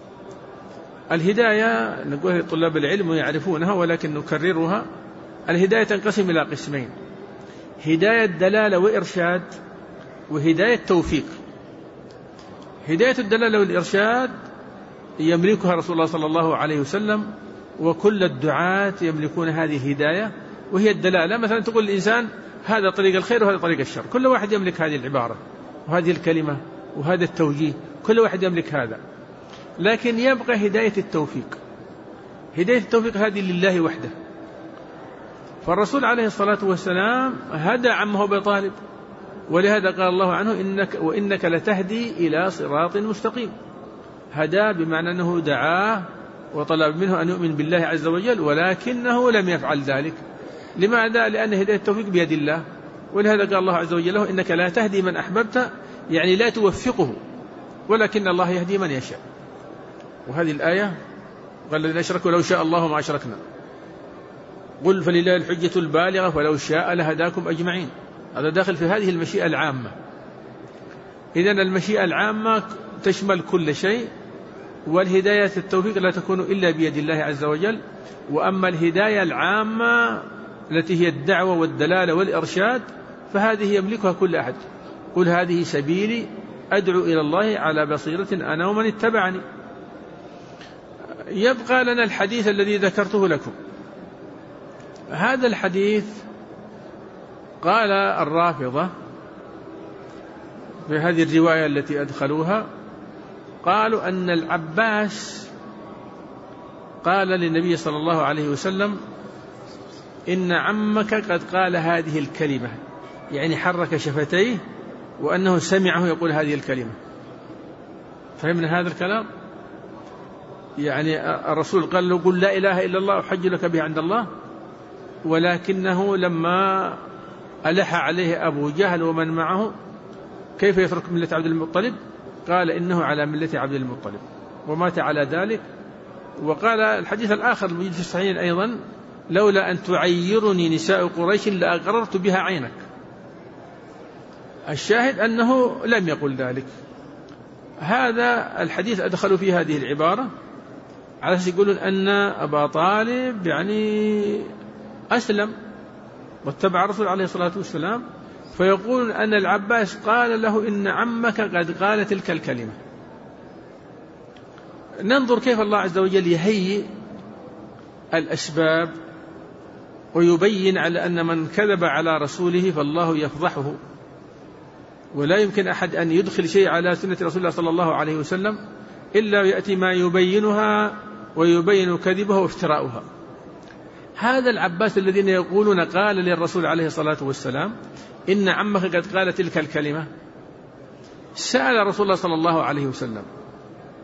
الهداية نقول طلاب العلم ويعرفونها ولكن نكررها. الهداية تنقسم إلى قسمين: هداية دلالة وإرشاد، وهداية توفيق. هداية الدلالة والإرشاد يملكها رسول الله صلى الله عليه وسلم، وكل الدعاة يملكون هذه الهداية، وهي الدلالة. مثلا تقول الإنسان: هذا طريق الخير وهذا طريق الشر، كل واحد يملك هذه العبارة وهذه الكلمة وهذا التوجيه، كل واحد يملك هذا. لكن يبقى هداية التوفيق. هداية التوفيق هذه لله وحده. فالرسول عليه الصلاة والسلام هدى عمه أبي طالب، ولهذا قال الله عنه: وإنك لتهدي إلى صراط مستقيم. هدى بمعنى أنه دعاه وطلب منه أن يؤمن بالله عز وجل، ولكنه لم يفعل ذلك. لماذا؟ لأن هداية التوفيق بيد الله. ولهذا قال الله عز وجل له: إنك لا تهدي من أحببت، يعني لا توفقه، ولكن الله يهدي من يشاء. وهذه الآية: قال الذين أشركوا لو شاء الله ما أشركنا، قل فلله الحجة البالغة ولو شاء لهداكم أجمعين. هذا داخل في هذه المشيئة العامة. إذن المشيئة العامة تشمل كل شيء، والهداية التوفيق لا تكون إلا بيد الله عز وجل. وأما الهداية العامة التي هي الدعوة والدلالة والإرشاد فهذه يملكها كل أحد. قل هذه سبيلي أدعو إلى الله على بصيرة أنا ومن اتبعني. يبقى لنا الحديث الذي ذكرته لكم. هذا الحديث قال الرافضة في هذه الرواية التي أدخلوها، قالوا أن العباس قال للنبي صلى الله عليه وسلم: إن عمك قد قال هذه الكلمة، يعني حرك شفتيه وأنه سمعه يقول هذه الكلمة. فهمنا هذا الكلام؟ يعني الرسول قال له: قل لا إله إلا الله أحج لك به عند الله، ولكنه لما ألح عليه أبو جهل ومن معه كيف يترك ملة عبد المطلب، قال: إنه على ملة عبد المطلب، ومات على ذلك. وقال الحديث الآخر الموجود في الصحيحين أيضا: لولا أن تعيرني نساء قريش لأقررت بها عينك. الشاهد أنه لم يقل ذلك. هذا الحديث أدخلوا فيه هذه العبارة على أساس يقولون أن أبا طالب يعني أسلم واتبع الرسول عليه الصلاة والسلام، فيقول أن العباس قال له: إن عمك قد قال تلك الكلمة. ننظر كيف الله عز وجل يهيئ الأسباب ويبين على أن من كذب على رسوله فالله يفضحه، ولا يمكن أحد أن يدخل شيء على سنة رسول الله صلى الله عليه وسلم إلا يأتي ما يبينها ويبين كذبها وافتراؤها. هذا العباس الذين يقولون قال للرسول عليه الصلاة والسلام: إن عمك قد قال تلك الكلمة، سأل رسول الله صلى الله عليه وسلم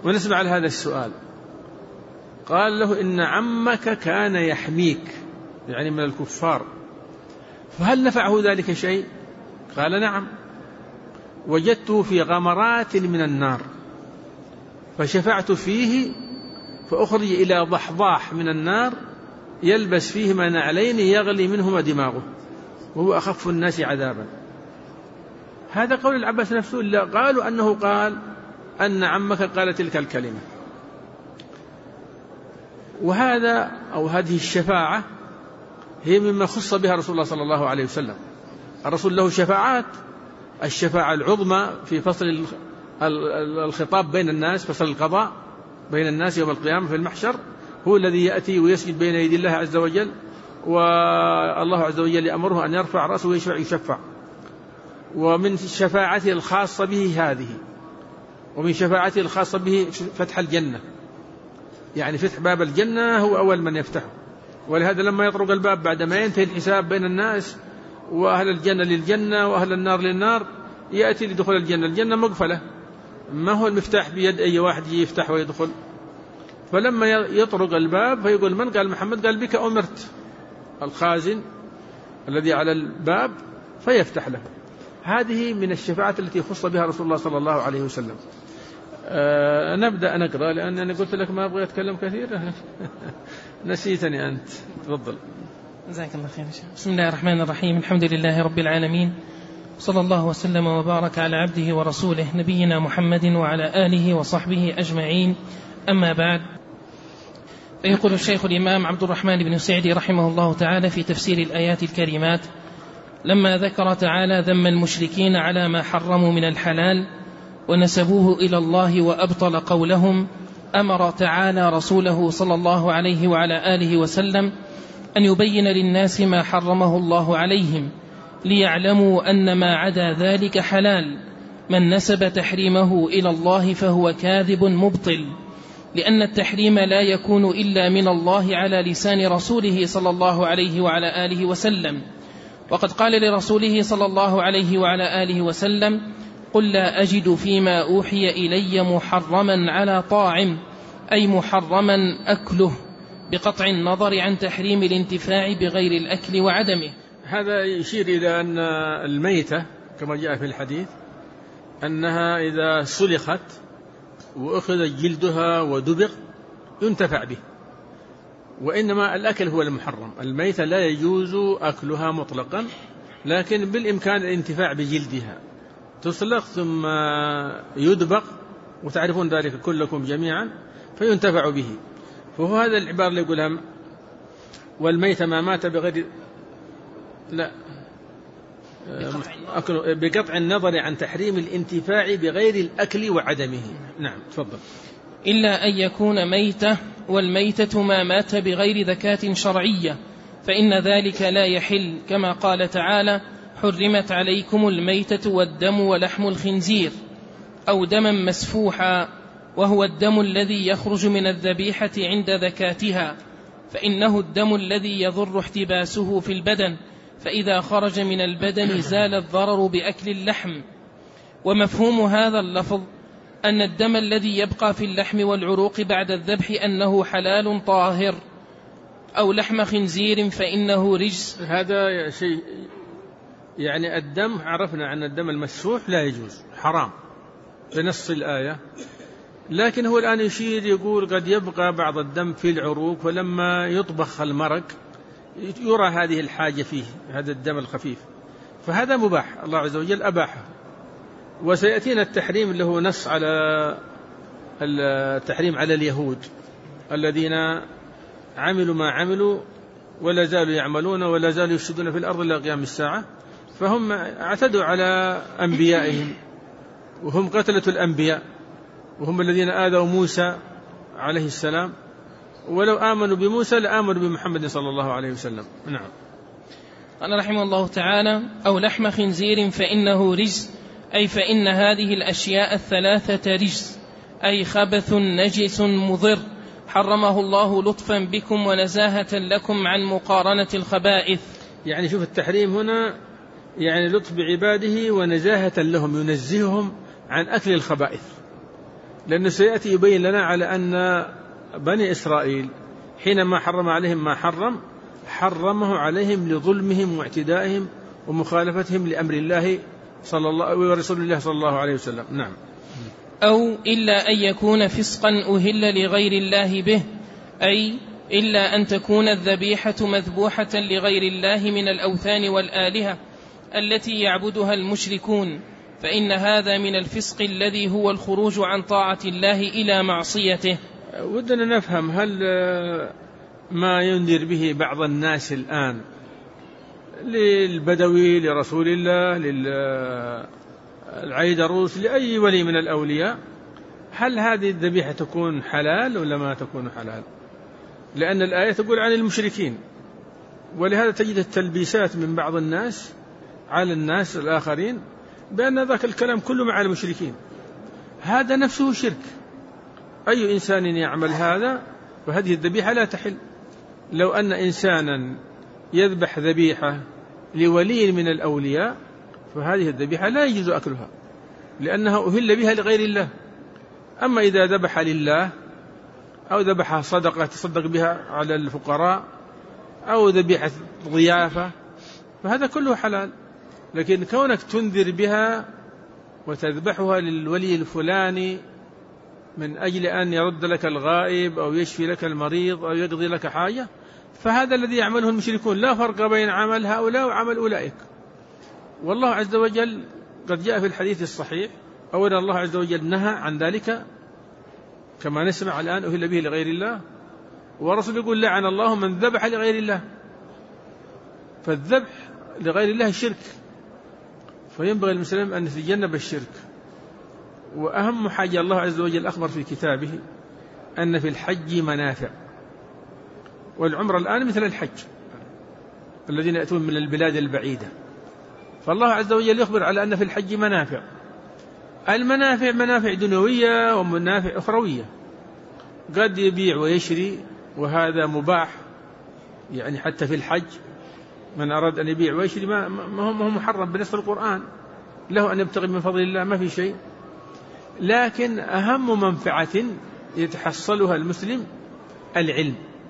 ونسمع على هذا السؤال. قال له إن عمك كان يحميك، يعني من الكفار، فهل نفعه ذلك شيء؟ قال نعم، وجدته في غمرات من النار فشفعت فيه فأخرج إلى ضحضاح من النار يلبس فيهما نعلين يغلي منهما دماغه وهو أخف الناس عذابا. هذا قول العباس نفسه، إلا قالوا أنه قال أن عمك قال تلك الكلمة. وهذا أو هذه الشفاعة هي مما خص بها رسول الله صلى الله عليه وسلم. الرسول له شفاعات، الشفاعة العظمى في فصل الخطاب بين الناس، فصل القضاء بين الناس يوم القيامة في المحشر، هو الذي يأتي ويسجد بين يدي الله عز وجل، والله عز وجل يأمره أن يرفع رأسه ويشفع. ومن شفاعته الخاصة به هذه، ومن شفاعته الخاصة به فتح الجنة، يعني فتح باب الجنة هو أول من يفتحه. ولهذا لما يطرق الباب بعد ما ينتهي الحساب بين الناس وأهل الجنة للجنة وأهل النار للنار، يأتي لدخول الجنة. الجنة مقفلة، ما هو المفتاح بيد أي واحد يفتح ويدخل. فلما يطرق الباب فيقول من؟ قال محمد. قال بك أمرت، الخازن الذي على الباب فيفتح له. هذه من الشفاعات التي خص بها رسول الله صلى الله عليه وسلم. نبدأ نقرأ، لأن أنا قلت لك ما أبغى أتكلم كثير. نسيتني أنت. تفضل. جزاك الله خير. بسم الله الرحمن الرحيم. الحمد لله رب العالمين، صلى الله وسلم وبارك على عبده ورسوله نبينا محمد وعلى آله وصحبه أجمعين. أما بعد، فيقول الشيخ الإمام عبد الرحمن بن سعدي رحمه الله تعالى في تفسير الآيات الكريمات: لما ذكر تعالى ذم المشركين على ما حرموا من الحلال ونسبوه إلى الله وأبطل قولهم، أمر تعالى رسوله صلى الله عليه وعلى آله وسلم أن يبين للناس ما حرمه الله عليهم، ليعلموا أن ما عدا ذلك حلال. من نسب تحريمه إلى الله فهو كاذب مبطل، لأن التحريم لا يكون إلا من الله على لسان رسوله صلى الله عليه وعلى آله وسلم. وقد قال لرسوله صلى الله عليه وعلى آله وسلم: قل لا أجد فيما أوحي إلي محرما على طاعم، أي محرما أكله، بقطع النظر عن تحريم الانتفاع بغير الأكل وعدمه. هذا يشير إلى أن الميتة كما جاء في الحديث أنها إذا سلخت وأخذ جلدها ودبغ ينتفع به، وإنما الأكل هو المحرم. الميتة لا يجوز أكلها مطلقا، لكن بالإمكان الانتفاع بجلدها، تسلخ ثم يدبغ، وتعرفون ذلك كلكم جميعا، فينتفع به. فهو هذا العبارة اللي يقولها: والميتة ما مات بغير بقطع النظر عن تحريم الانتفاع بغير الأكل وعدمه. نعم تفضل. إلا أن يكون ميتة، والميتة ما مات بغير ذكاة شرعية، فإن ذلك لا يحل، كما قال تعالى: حرمت عليكم الميتة والدم ولحم الخنزير، أو دما مسفوحا، وهو الدم الذي يخرج من الذبيحة عند ذكاتها، فإنه الدم الذي يضر احتباسه في البدن، فإذا خرج من البدن زال الضرر بأكل اللحم. ومفهوم هذا اللفظ أن الدم الذي يبقى في اللحم والعروق بعد الذبح أنه حلال طاهر، أو لحم خنزير فإنه رجس. هذا شيء، يعني الدم عرفنا أن الدم المسفوح لا يجوز، حرام بنص الآية، لكن هو الآن يشير يقول قد يبقى بعض الدم في العروق، فلما يطبخ المرق يرى هذه الحاجة فيه، هذا الدم الخفيف، فهذا مباح، الله عز وجل أباحه. وسيأتينا التحريم اللي هو نص على التحريم على اليهود الذين عملوا ما عملوا ولا زالوا يعملون ولا زالوا يفسدون في الأرض إلى قيام الساعة، فهم اعتدوا على أنبيائهم، وهم قتلة الأنبياء، وهم الذين آذوا موسى عليه السلام، ولو آمنوا بموسى لآمنوا بمحمد صلى الله عليه وسلم. نعم. قال رحمه الله تعالى: أو لحم خنزير فإنه رجس، أي فإن هذه الأشياء الثلاثة رجس، أي خبث نجس مضر، حرمه الله لطفا بكم ونزاهة لكم عن مقارنة الخبائث. يعني شوف التحريم هنا يعني لطف بعباده ونزاهة لهم، ينزههم عن أكل الخبائث، لأنه سيأتي يبين لنا على أن بني إسرائيل حينما حرم عليهم ما حرمه عليهم لظلمهم واعتدائهم ومخالفتهم لأمر الله صلى الله ورسول الله صلى الله عليه وسلم. نعم. أو إلا أن يكون فسقا أهل لغير الله به، أي إلا أن تكون الذبيحة مذبوحة لغير الله من الأوثان والآلهة التي يعبدها المشركون، فإن هذا من الفسق الذي هو الخروج عن طاعة الله إلى معصيته. ودنا نفهم هل ما ينذر به بعض الناس الآن للبدوي لرسول الله للعيدروس لأي ولي من الأولياء، هل هذه الذبيحة تكون حلال ولا ما تكون حلال؟ لأن الآية تقول عن المشركين، ولهذا تجد التلبيسات من بعض الناس على الناس الآخرين بأن ذاك الكلام كله مع المشركين. هذا نفسه شرك. أي إنسان يعمل هذا وهذه الذبيحة لا تحل. لو أن إنسانا يذبح ذبيحة لولي من الأولياء فهذه الذبيحة لا يجوز أكلها، لأنها أهل بها لغير الله. أما إذا ذبح لله أو ذبح صدقة تصدق بها على الفقراء أو ذبيحة ضيافة فهذا كله حلال. لكن كونك تنذر بها وتذبحها للولي الفلاني من أجل أن يرد لك الغائب أو يشفي لك المريض أو يقضي لك حاجة، فهذا الذي يعمله المشركون، لا فرق بين عمل هؤلاء وعمل أولئك. والله عز وجل قد جاء في الحديث الصحيح أولا الله عز وجل نهى عن ذلك كما نسمع الآن أهل به لغير الله، ورسول يقول لعن الله من ذبح لغير الله. فالذبح لغير الله شرك، فينبغي المسلم أن يتجنب الشرك. وأهم حاجة الله عز وجل أخبر في كتابه أن في الحج منافع، والعمرة الآن مثل الحج الذين يأتون من البلاد البعيدة، فالله عز وجل يخبر على أن في الحج منافع. المنافع منافع دنيوية ومنافع أخروية، قد يبيع ويشري وهذا مباح، يعني حتى في الحج من أراد أن يبيع ويشري ما هو محرم بنص القرآن، له أن يبتغي من فضل الله ما في شيء. لكن أهم منفعة يتحصلها المسلم العلم،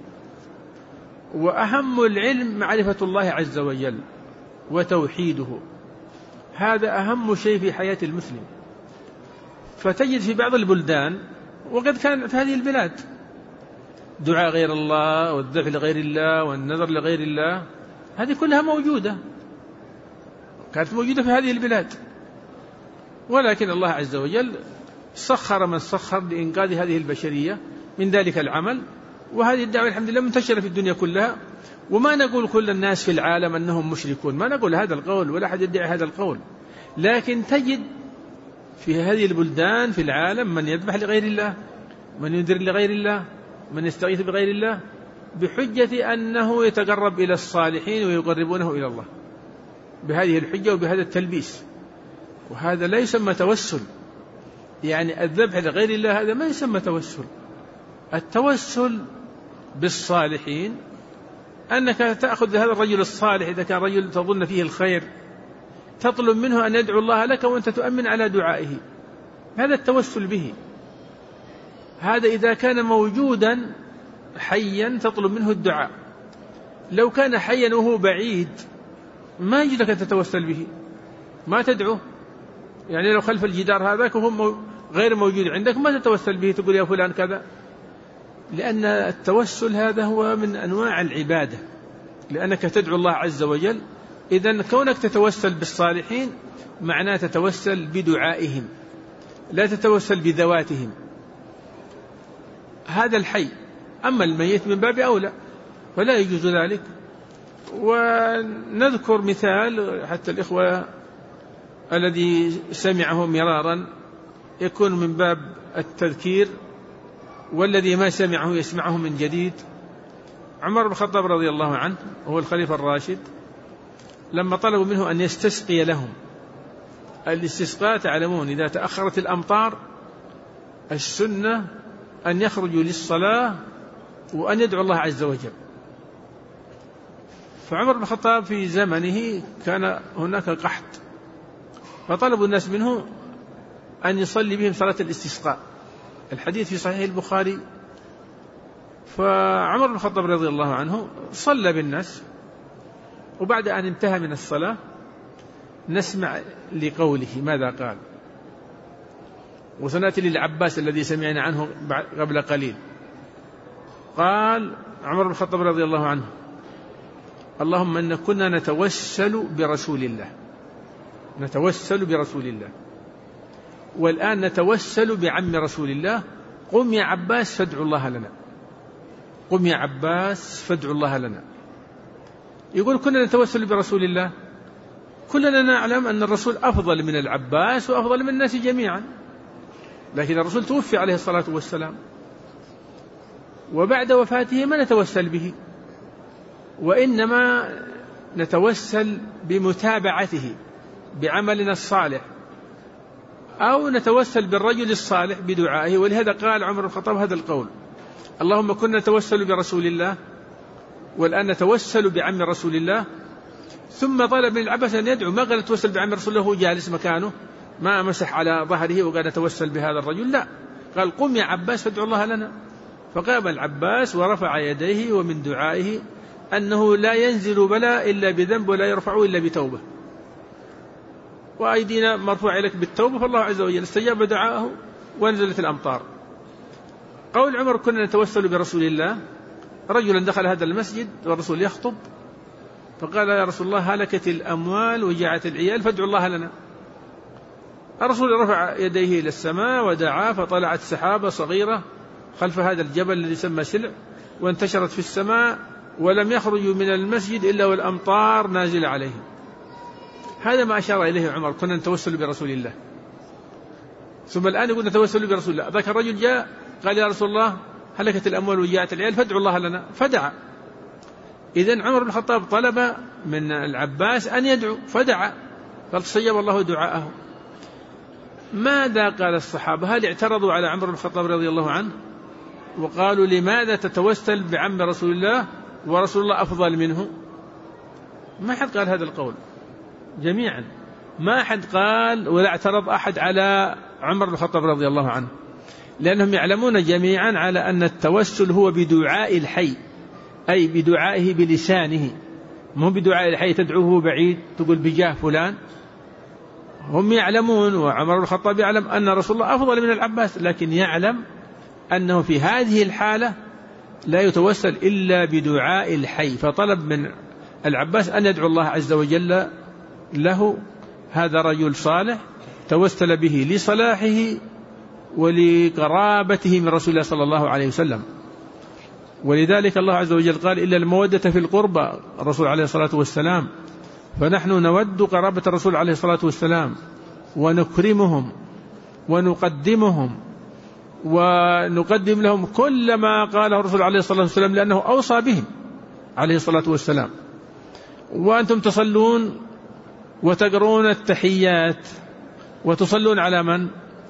وأهم العلم معرفة الله عز وجل وتوحيده، هذا أهم شيء في حياة المسلم. فتجد في بعض البلدان وقد كان في هذه البلاد دعاء غير الله والذبح لغير الله والنذر لغير الله، هذه كلها موجودة، كانت موجودة في هذه البلاد، ولكن الله عز وجل سخر من سخر لإنقاذ هذه البشرية من ذلك العمل. وهذه الدعوة الحمد لله منتشرة في الدنيا كلها، وما نقول كل الناس في العالم أنهم مشركون، ما نقول هذا القول ولا أحد يدعي هذا القول، لكن تجد في هذه البلدان في العالم من يذبح لغير الله، من ينذر لغير الله، من يستغيث بغير الله بحجة أنه يتقرب إلى الصالحين ويقربونه إلى الله بهذه الحجة وبهذا التلبيس. وهذا لا يسمى توسل، يعني الذبح لغير الله هذا ما يسمى توسل. التوسل بالصالحين أنك تأخذ هذا الرجل الصالح إذا كان رجل تظن فيه الخير، تطلب منه أن يدعو الله لك وأنت تؤمن على دعائه، هذا التوسل به. هذا إذا كان موجودا حيا تطلب منه الدعاء. لو كان حيا وهو بعيد ما يجي لك تتوسل به، ما تدعوه. يعني لو خلف الجدار هذاك وهو غير موجود عندك ما تتوسل به تقول يا فلان كذا، لأن التوسل هذا هو من أنواع العبادة، لأنك تدعو الله عز وجل. إذن كونك تتوسل بالصالحين معناه تتوسل بدعائهم، لا تتوسل بذواتهم. هذا الحي، أما الميت من باب أولى فلا يجوز ذلك. ونذكر مثال حتى الإخوة الذي سمعه مرارا يكون من باب التذكير، والذي ما سمعه يسمعه من جديد. عمر بن الخطاب رضي الله عنه وهو الخليفة الراشد لما طلبوا منه أن يستسقي لهم، الاستسقاء تعلمون إذا تأخرت الأمطار السنة أن يخرجوا للصلاة وأن يدعو الله عز وجل. فعمر بن الخطاب في زمنه كان هناك قحط، فطلبوا الناس منه أن يصلي بهم صلاة الاستسقاء. الحديث في صحيح البخاري. فعمر بن الخطاب رضي الله عنه صلى بالناس، وبعد أن انتهى من الصلاة نسمع لقوله ماذا قال، وسنأتي للعباس الذي سمعنا عنه قبل قليل. قال عمر بن الخطاب رضي الله عنه: اللهم إن كنا نتوسل برسول الله، نتوسل برسول الله، والآن نتوسل بعم رسول الله، قم يا عباس فادعوا الله لنا، قم يا عباس فادعوا الله لنا. يقول كنا نتوسل برسول الله، كلنا نعلم أن الرسول أفضل من العباس وأفضل من الناس جميعا، لكن الرسول توفي عليه الصلاة والسلام، وبعد وفاته ما نتوسل به، وإنما نتوسل بمتابعته بعملنا الصالح، أو نتوسل بالرجل الصالح بدعائه. ولهذا قال عمر بن الخطاب هذا القول: اللهم كنا نتوسل برسول الله، والآن نتوسل بعم رسول الله. ثم طلب من العباس أن يدعو، ما قال نتوسل بعم رسول الله وهو جالس مكانه، ما مسح على ظهره وقال نتوسل بهذا الرجل، لا، قال قم يا عباس فادعوا الله لنا. فقام العباس ورفع يديه، ومن دعائه أنه لا ينزل بلاء إلا بذنب ولا يرفع إلا بتوبة، وأيدينا مرفوع إليك بالتوبة، فالله عز وجل استجاب دعاءه ونزلت الأمطار. قول عمر كنا نتوسل برسول الله: رجلا دخل هذا المسجد والرسول يخطب، فقال يا رسول الله هلكت الأموال وجاعت العيال فادعوا الله لنا. الرسول رفع يديه إلى السماء ودعا، فطلعت سحابة صغيرة خلف هذا الجبل الذي يسمى سلع، وانتشرت في السماء، ولم يخرجوا من المسجد إلا والأمطار نازلة عليهم. هذا ما أشار إليه عمر: كنا نتوسل برسول الله. ثم الآن يقول نتوسل برسول الله. ذاك الرجل جاء قال يا رسول الله هلكت الأموال وجاعت العيال فادعوا الله لنا، فدعا. إذن عمر بن الخطاب طلب من العباس أن يدعو، فدعا، فاستجاب الله دعاءه. ماذا قال الصحابة؟ هل اعترضوا على عمر بن الخطاب رضي الله عنه وقالوا لماذا تتوسل بعم رسول الله ورسول الله أفضل منه؟ ما حد قال هذا القول جميعا، ما حد قال ولا اعترض أحد على عمر بن الخطاب رضي الله عنه، لأنهم يعلمون جميعا على أن التوسل هو بدعاء الحي، أي بدعائه بلسانه، مو بدعاء الحي تدعوه بعيد تقول بجاه فلان. هم يعلمون، وعمر بن الخطاب يعلم أن رسول الله أفضل من العباس، لكن يعلم أنه في هذه الحالة لا يتوسل إلا بدعاء الحي، فطلب من العباس أن يدعو الله عز وجل له. هذا رجل صالح توسل به لصلاحه ولقرابته من رسول الله صلى الله عليه وسلم، ولذلك الله عز وجل قال إلا المودة في القربى الرسول عليه الصلاة والسلام، فنحن نود قرابة الرسول عليه الصلاة والسلام ونكرمهم ونقدمهم ونقدم لهم كل ما قاله الرسول عليه الصلاة والسلام، لأنه أوصى بهم عليه الصلاة والسلام. وأنتم تصلون وتقرون التحيات وتصلون على من؟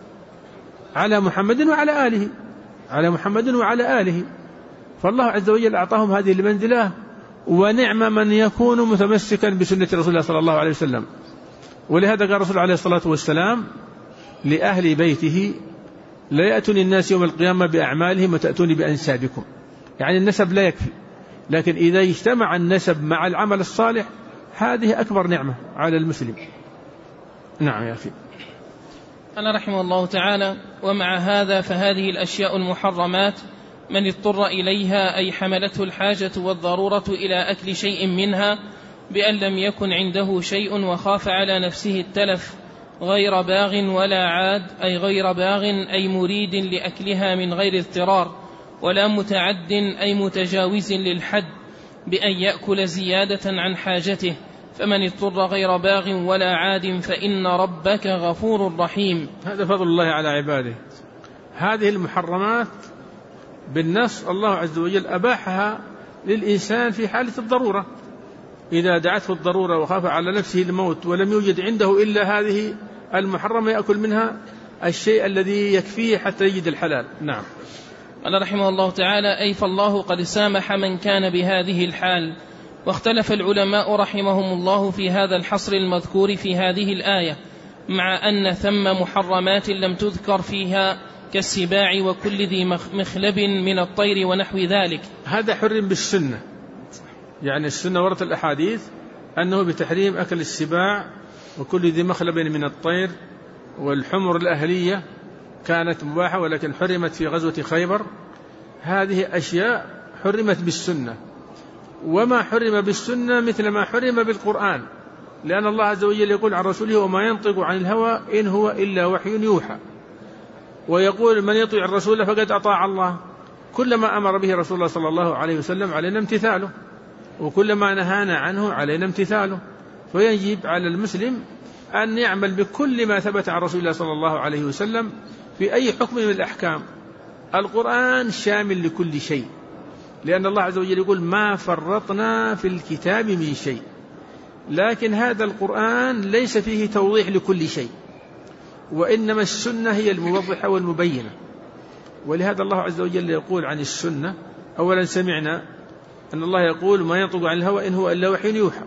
على محمد وعلى آله، على محمد وعلى آله. فالله عز وجل أعطاهم هذه المنزلة، ونعم من يكون متمسكا بسنة رسول الله صلى الله عليه وسلم. ولهذا قال الرسول عليه الصلاة والسلام لأهل بيته: لا يأتوني الناس يوم القيامة بأعمالهم وتأتوني بأنسابكم. يعني النسب لا يكفي، لكن إذا اجتمع النسب مع العمل الصالح هذه أكبر نعمة على المسلم. نعم يا أخي. قال رحمه الله تعالى: ومع هذا فهذه الأشياء المحرمات من اضطر إليها، أي حملته الحاجة والضرورة إلى أكل شيء منها بأن لم يكن عنده شيء وخاف على نفسه التلف، غير باغ ولا عاد، أي غير باغ أي مريد لأكلها من غير اضطرار، ولا متعد أي متجاوز للحد بأن يأكل زيادة عن حاجته، فمن اضطر غير باغ ولا عاد فإن ربك غفور رحيم. هذا فضل الله على عباده. هذه المحرمات بالنص الله عز وجل أباحها للإنسان في حالة الضرورة، إذا دعته الضرورة وخاف على نفسه الموت ولم يوجد عنده إلا هذه المحرمة يأكل منها الشيء الذي يكفيه حتى يجد الحلال. نعم. قال رحمه الله تعالى: أي فالله قد سامح من كان بهذه الحال. واختلف العلماء رحمهم الله في هذا الحصر المذكور في هذه الآية، مع أن ثم محرمات لم تذكر فيها كالسباع وكل ذي مخلب من الطير ونحو ذلك. هذا حرم بالسنة، يعني السنة ورد الأحاديث أنه بتحريم أكل السباع وكل ذي مخلب من الطير، والحمر الأهلية كانت مباحة ولكن حرمت في غزوة خيبر. هذه أشياء حرمت بالسنة، وما حرم بالسنة مثل ما حرم بالقرآن، لأن الله عز وجل يقول عن رسوله: وما ينطق عن الهوى إن هو إلا وحي يوحى. ويقول: من يطيع الرسول فقد أطاع الله. كلما أمر به رسول الله صلى الله عليه وسلم علينا امتثاله، وكلما نهانا عنه علينا امتثاله. فيجب على المسلم أن يعمل بكل ما ثبت عن رسول الله صلى الله عليه وسلم في أي حكم من الأحكام. القرآن شامل لكل شيء، لأن الله عز وجل يقول: ما فرطنا في الكتاب من شيء. لكن هذا القرآن ليس فيه توضيح لكل شيء، وإنما السنة هي الموضحة والمبينة. ولهذا الله عز وجل يقول عن السنة: أولا سمعنا أن الله يقول: ما ينطق عن الهوى إن هو إلا وحي يوحى.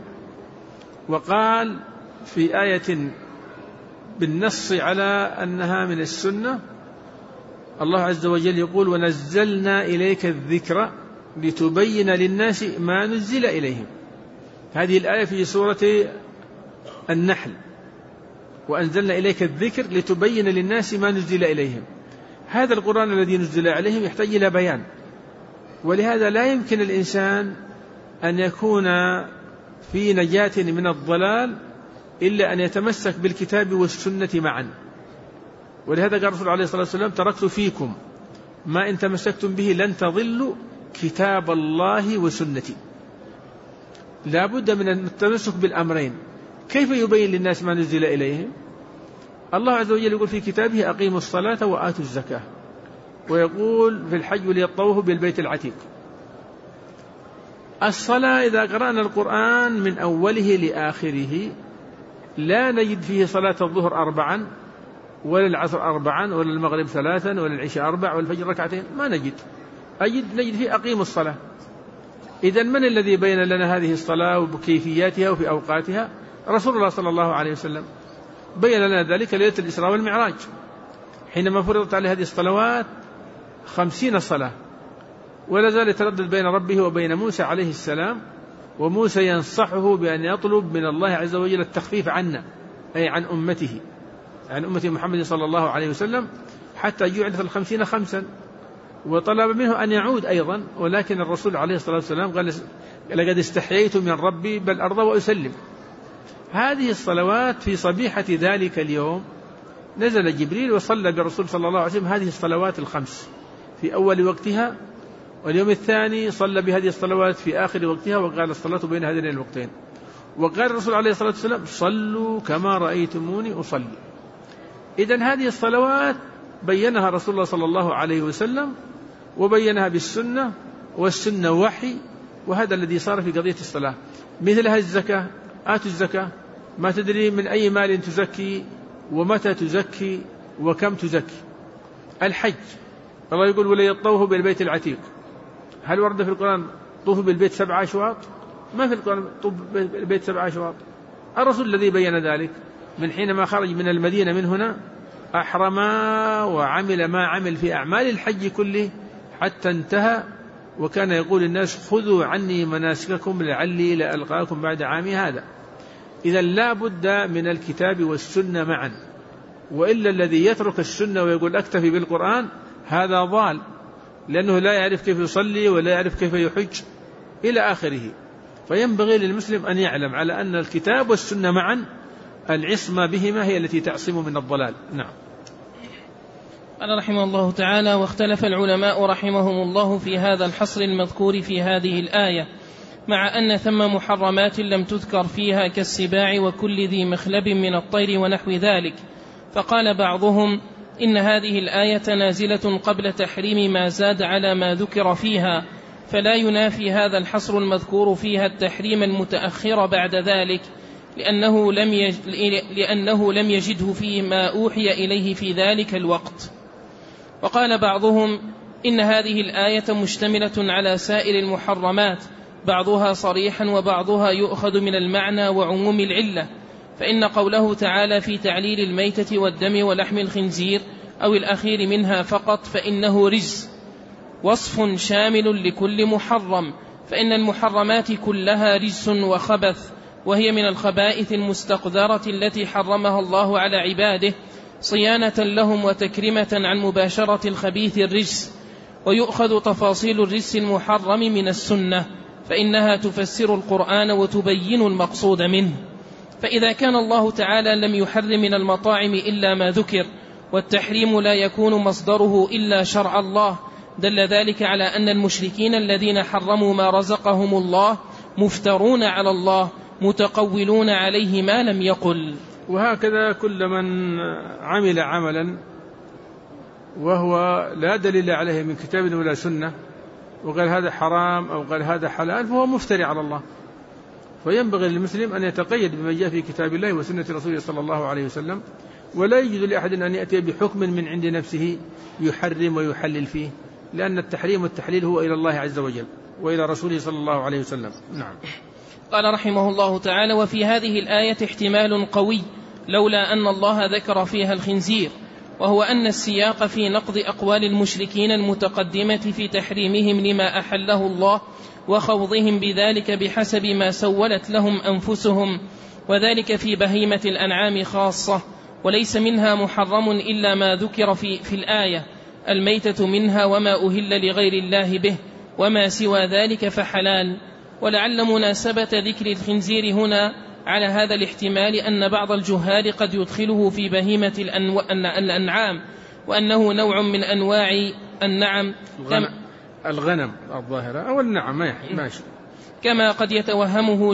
وقال في آية بالنص على أنها من السنة، الله عز وجل يقول: ونزلنا إليك الذكر لتبين للناس ما نزل إليهم. هذه الآية في سورة النحل: وأنزلنا إليك الذكر لتبين للناس ما نزل إليهم. هذا القرآن الذي نزل عليهم يحتاج إلى بيان، ولهذا لا يمكن الإنسان أن يكون في نجاة من الضلال إلا أن يتمسك بالكتاب والسنة معا. ولهذا قال الرسول عليه الصلاة والسلام: تركت فيكم ما إن تمسكتم به لن تضلوا كتاب الله وسنتي. لا بد من التمسك بالأمرين. كيف يبين للناس ما نزل إليهم؟ الله عز وجل يقول في كتابه: أقيموا الصلاة وآتوا الزكاة. ويقول في الحج: وليطوفوا بالبيت العتيق. الصلاة إذا قرأنا القرآن من أوله لآخره لا نجد فيه صلاة الظهر 4 ولا العصر 4 ولا المغرب 3 ولا العشاء 4 ولا الفجر 2. ما نجد فيه أقيموا الصلاة. إذن من الذي بين لنا هذه الصلاة وكيفياتها وفي أوقاتها؟ رسول الله صلى الله عليه وسلم. بين لنا ذلك ليلة الإسراء والمعراج، حينما فرضت عليه هذه الصلوات 50 صلاة، ولا زال يتردد بين ربه وبين موسى عليه السلام، وموسى ينصحه بأن يطلب من الله عز وجل التخفيف عنا، أي عن أمته، عن أمة محمد صلى الله عليه وسلم، حتى جعلت 50 خمسا. وطلب منه أن يعود أيضا، ولكن الرسول عليه الصلاة والسلام قال: لقد استحييت من ربي بل أرضى وأسلم. هذه الصلوات في صبيحة ذلك اليوم نزل جبريل وصلى بالرسول صلى الله عليه وسلم هذه الصلوات 5 في أول وقتها، واليوم الثاني صلى بهذه الصلوات في آخر وقتها، وقال: الصلاة بين هذين الوقتين. وقال الرسول عليه الصلاة والسلام: صلوا كما رأيتموني أصلي. إذن هذه الصلوات بينها رسول الله صلى الله عليه وسلم، وبينها بالسنة، والسنة وحي. وهذا الذي صار في قضية الصلاة. مثلها الزكاة: آتوا الزكاة. ما تدري من أي مال تزكي، ومتى تزكي، وكم تزكي. الحج: الله يقول: وليطوفوا بالبيت العتيق. هل ورد في القرآن طوفوا بالبيت 7 أشواط؟ ما في القرآن طوف بالبيت 7 أشواط. الرسول الذي بين ذلك من حينما خرج من المدينة من هنا أحرم وعمل ما عمل في أعمال الحج كله حتى انتهى، وكان يقول الناس: خذوا عني مناسككم لعلي لألقاكم بعد عامي هذا. إذا لا بد من الكتاب والسنة معا، وإلا الذي يترك السنة ويقول أكتفي بالقرآن هذا ضال، لأنه لا يعرف كيف يصلي ولا يعرف كيف يحج إلى آخره. فينبغي للمسلم أن يعلم على أن الكتاب والسنة معا العصمة بهما هي التي تعصم من الضلال. نعم. قال رحمه الله تعالى: واختلف العلماء رحمهم الله في هذا الحصر المذكور في هذه الآية، مع أن ثم محرمات لم تذكر فيها كالسباع وكل ذي مخلب من الطير ونحو ذلك. فقال بعضهم: إن هذه الآية نازلة قبل تحريم ما زاد على ما ذكر فيها، فلا ينافي هذا الحصر المذكور فيها التحريم المتأخر بعد ذلك، لأنه لم يجده فيه ما أوحي إليه في ذلك الوقت. وقال بعضهم: إن هذه الآية مشتملة على سائر المحرمات، بعضها صريحا وبعضها يؤخذ من المعنى وعموم العلة. فإن قوله تعالى في تعليل الميتة والدم ولحم الخنزير أو الأخير منها فقط فإنه رجس، وصف شامل لكل محرم، فإن المحرمات كلها رجس وخبث، وهي من الخبائث المستقذرة التي حرمها الله على عباده صيانة لهم وتكرمة عن مباشرة الخبيث الرجس. ويؤخذ تفاصيل الرجس المحرم من السنة، فإنها تفسر القرآن وتبين المقصود منه. فإذا كان الله تعالى لم يحرم من المطاعم إلا ما ذكر، والتحريم لا يكون مصدره إلا شرع الله، دل ذلك على أن المشركين الذين حرموا ما رزقهم الله مفترون على الله متقولون عليه ما لم يقل. وهكذا كل من عمل عملا وهو لا دليل عليه من كتاب ولا سنة وقال هذا حرام أو قال هذا حلال فهو مفتري على الله. فينبغي للمسلم أن يتقيد بما جاء في كتاب الله وسنة رسوله صلى الله عليه وسلم، ولا يجوز لأحد أن يأتي بحكم من عند نفسه يحرم ويحلل فيه، لأن التحريم والتحليل هو إلى الله عز وجل وإلى رسوله صلى الله عليه وسلم. نعم. قال رحمه الله تعالى: وفي هذه الآية احتمال قوي لولا أن الله ذكر فيها الخنزير، وهو أن السياق في نقض أقوال المشركين المتقدمة في تحريمهم لما أحله الله وخوضهم بذلك بحسب ما سولت لهم أنفسهم، وذلك في بهيمة الأنعام خاصة، وليس منها محرم إلا ما ذكر في الآية، الميتة منها وما أهل لغير الله به، وما سوى ذلك فحلال. ولعل مناسبة ذكر الخنزير هنا على هذا الاحتمال أن بعض الجهال قد يدخله في بهيمة الأنعام، وأنه نوع من أنواع النعم الغنم الظاهرة أو النعم ماشي، كما قد يتوهمه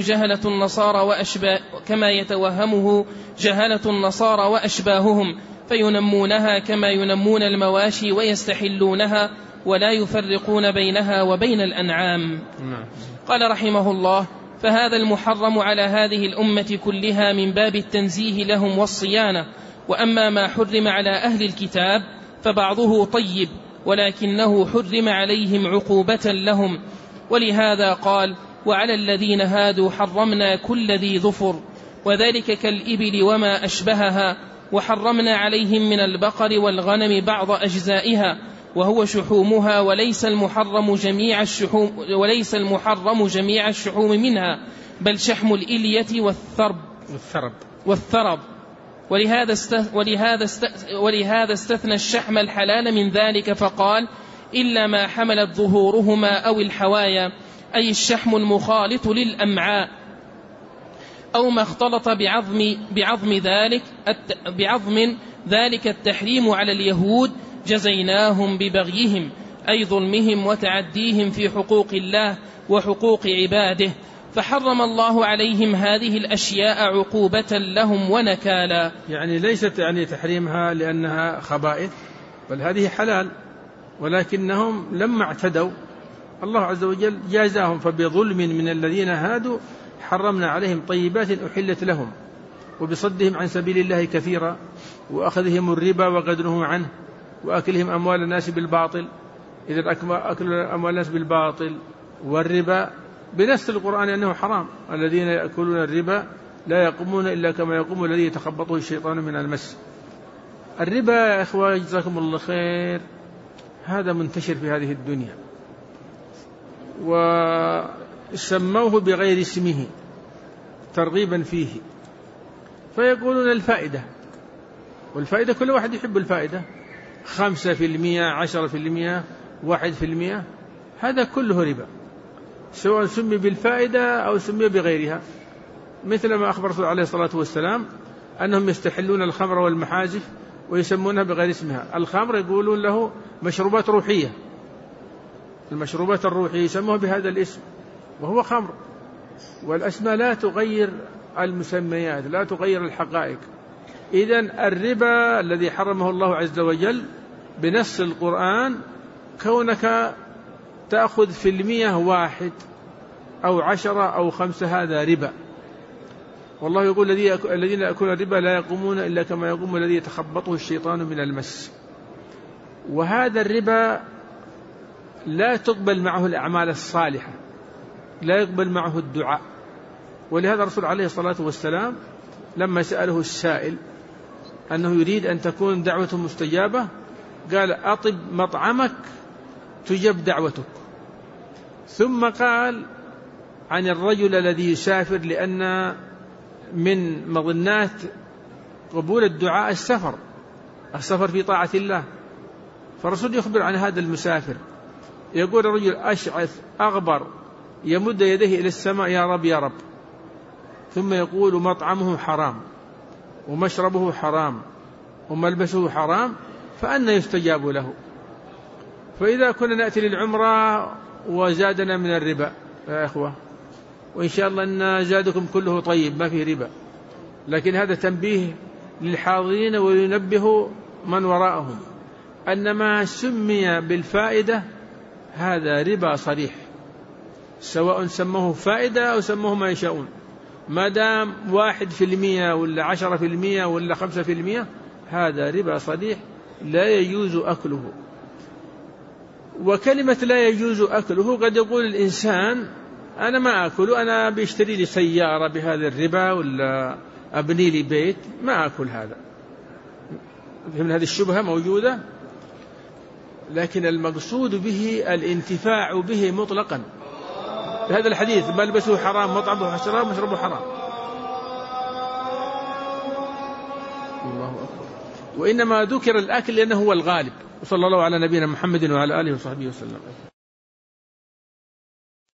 جهلة النصارى وأشباههم فينمونها كما ينمون المواشي ويستحلونها ولا يفرقون بينها وبين الأنعام. قال رحمه الله: فهذا المحرم على هذه الأمة كلها من باب التنزيه لهم والصيانة. وأما ما حرم على أهل الكتاب فبعضه طيب، ولكنه حرم عليهم عقوبة لهم، ولهذا قال: وعلى الذين هادوا حرمنا كل ذي ظفر، وذلك كالإبل وما أشبهها، وحرمنا عليهم من البقر والغنم بعض أجزائها، وهو شحومها، وليس المحرم جميع الشحوم منها، بل شحم الإلية والثرب. ولهذا استثنى الشحم الحلال من ذلك فقال: إلا ما حملت ظهورهما أو الحوايا، أي الشحم المخالط للأمعاء، أو ما اختلط بعظم ذلك التحريم على اليهود جزيناهم ببغيهم، أي ظلمهم وتعديهم في حقوق الله وحقوق عباده، فحرم الله عليهم هذه الأشياء عقوبة لهم ونكالا. يعني ليست تحريمها لأنها خبائث، بل هذه حلال، ولكنهم لما اعتدوا الله عز وجل جازاهم، فبظلم من الذين هادوا حرمنا عليهم طيبات أحلت لهم، وبصدهم عن سبيل الله كثيرا، وأخذهم الربا وقدره عنه، وأكلهم أموال الناس بالباطل. إذا أكل أموال الناس بالباطل والربا بنص القرآن أنه حرام. الذين يأكلون الربا لا يقومون إلا كما يقوم الذي يتخبطه الشيطان من المس. الربا يا إخوة جزاكم الله خير هذا منتشر في هذه الدنيا، وسموه بغير اسمه ترغيبا فيه، فيقولون الفائدة، والفائدة كل واحد يحب الفائدة، 5%، 10%، 1%، هذا كله ربا، سواء سمي بالفائدة أو سمي بغيرها. مثل ما أخبر صلى الله عليه الصلاة والسلام أنهم يستحلون الخمر والمحازف ويسمونها بغير اسمها. الخمر يقولون له مشروبات روحية، المشروبات الروحية يسموها بهذا الاسم وهو خمر. والأسماء لا تغير المسميات، لا تغير الحقائق. إذن الربا الذي حرمه الله عز وجل بنص القرآن، كونك تأخذ 1% أو 10 أو 5 هذا ربا. والله يقول الذين يأكلون الربا لا يقومون إلا كما يقوم الذي يتخبطه الشيطان من المس. وهذا الربا لا تقبل معه الأعمال الصالحة، لا يقبل معه الدعاء. ولهذا الرسول عليه الصلاة والسلام لما سأله السائل أنه يريد أن تكون دعوته مستجابة، قال أطب مطعمك تجب دعوتك. ثم قال عن الرجل الذي يسافر، لأن من مظنات قبول الدعاء السفر في طاعة الله، فالرسول يخبر عن هذا المسافر، يقول الرجل أشعث أغبر يمد يديه إلى السماء يا رب يا رب، ثم يقول مطعمه حرام ومشربه حرام وملبسه حرام، فأنى يستجاب له. فإذا كنا نأتي للعمرة وزادنا من الربا يا إخوة، وإن شاء الله أن زادكم كله طيب ما فيه ربا، لكن هذا تنبيه للحاضرين وينبه من وراءهم أن ما سمي بالفائدة هذا ربا صريح، سواء سموه فائدة أو سموه ما يشاءون، ما دام 1% ولا 10% ولا 5%، هذا ربا صريح لا يجوز أكله. وكلمة لا يجوز أكله قد يقول الإنسان أنا ما أكله، أنا بيشتري لي سيارة بهذا الربا ولا أبني لي بيت، ما أكل هذا. من هذه الشبهة موجودة، لكن المقصود به الانتفاع به مطلقا. هذا الحديث ملبسه حرام مطعمه حرام مشربه حرام، الله أكبر. وإنما ذكر الأكل لأنه هو الغالب. وصلى الله على نبينا محمد وعلى آله وصحبه وسلم.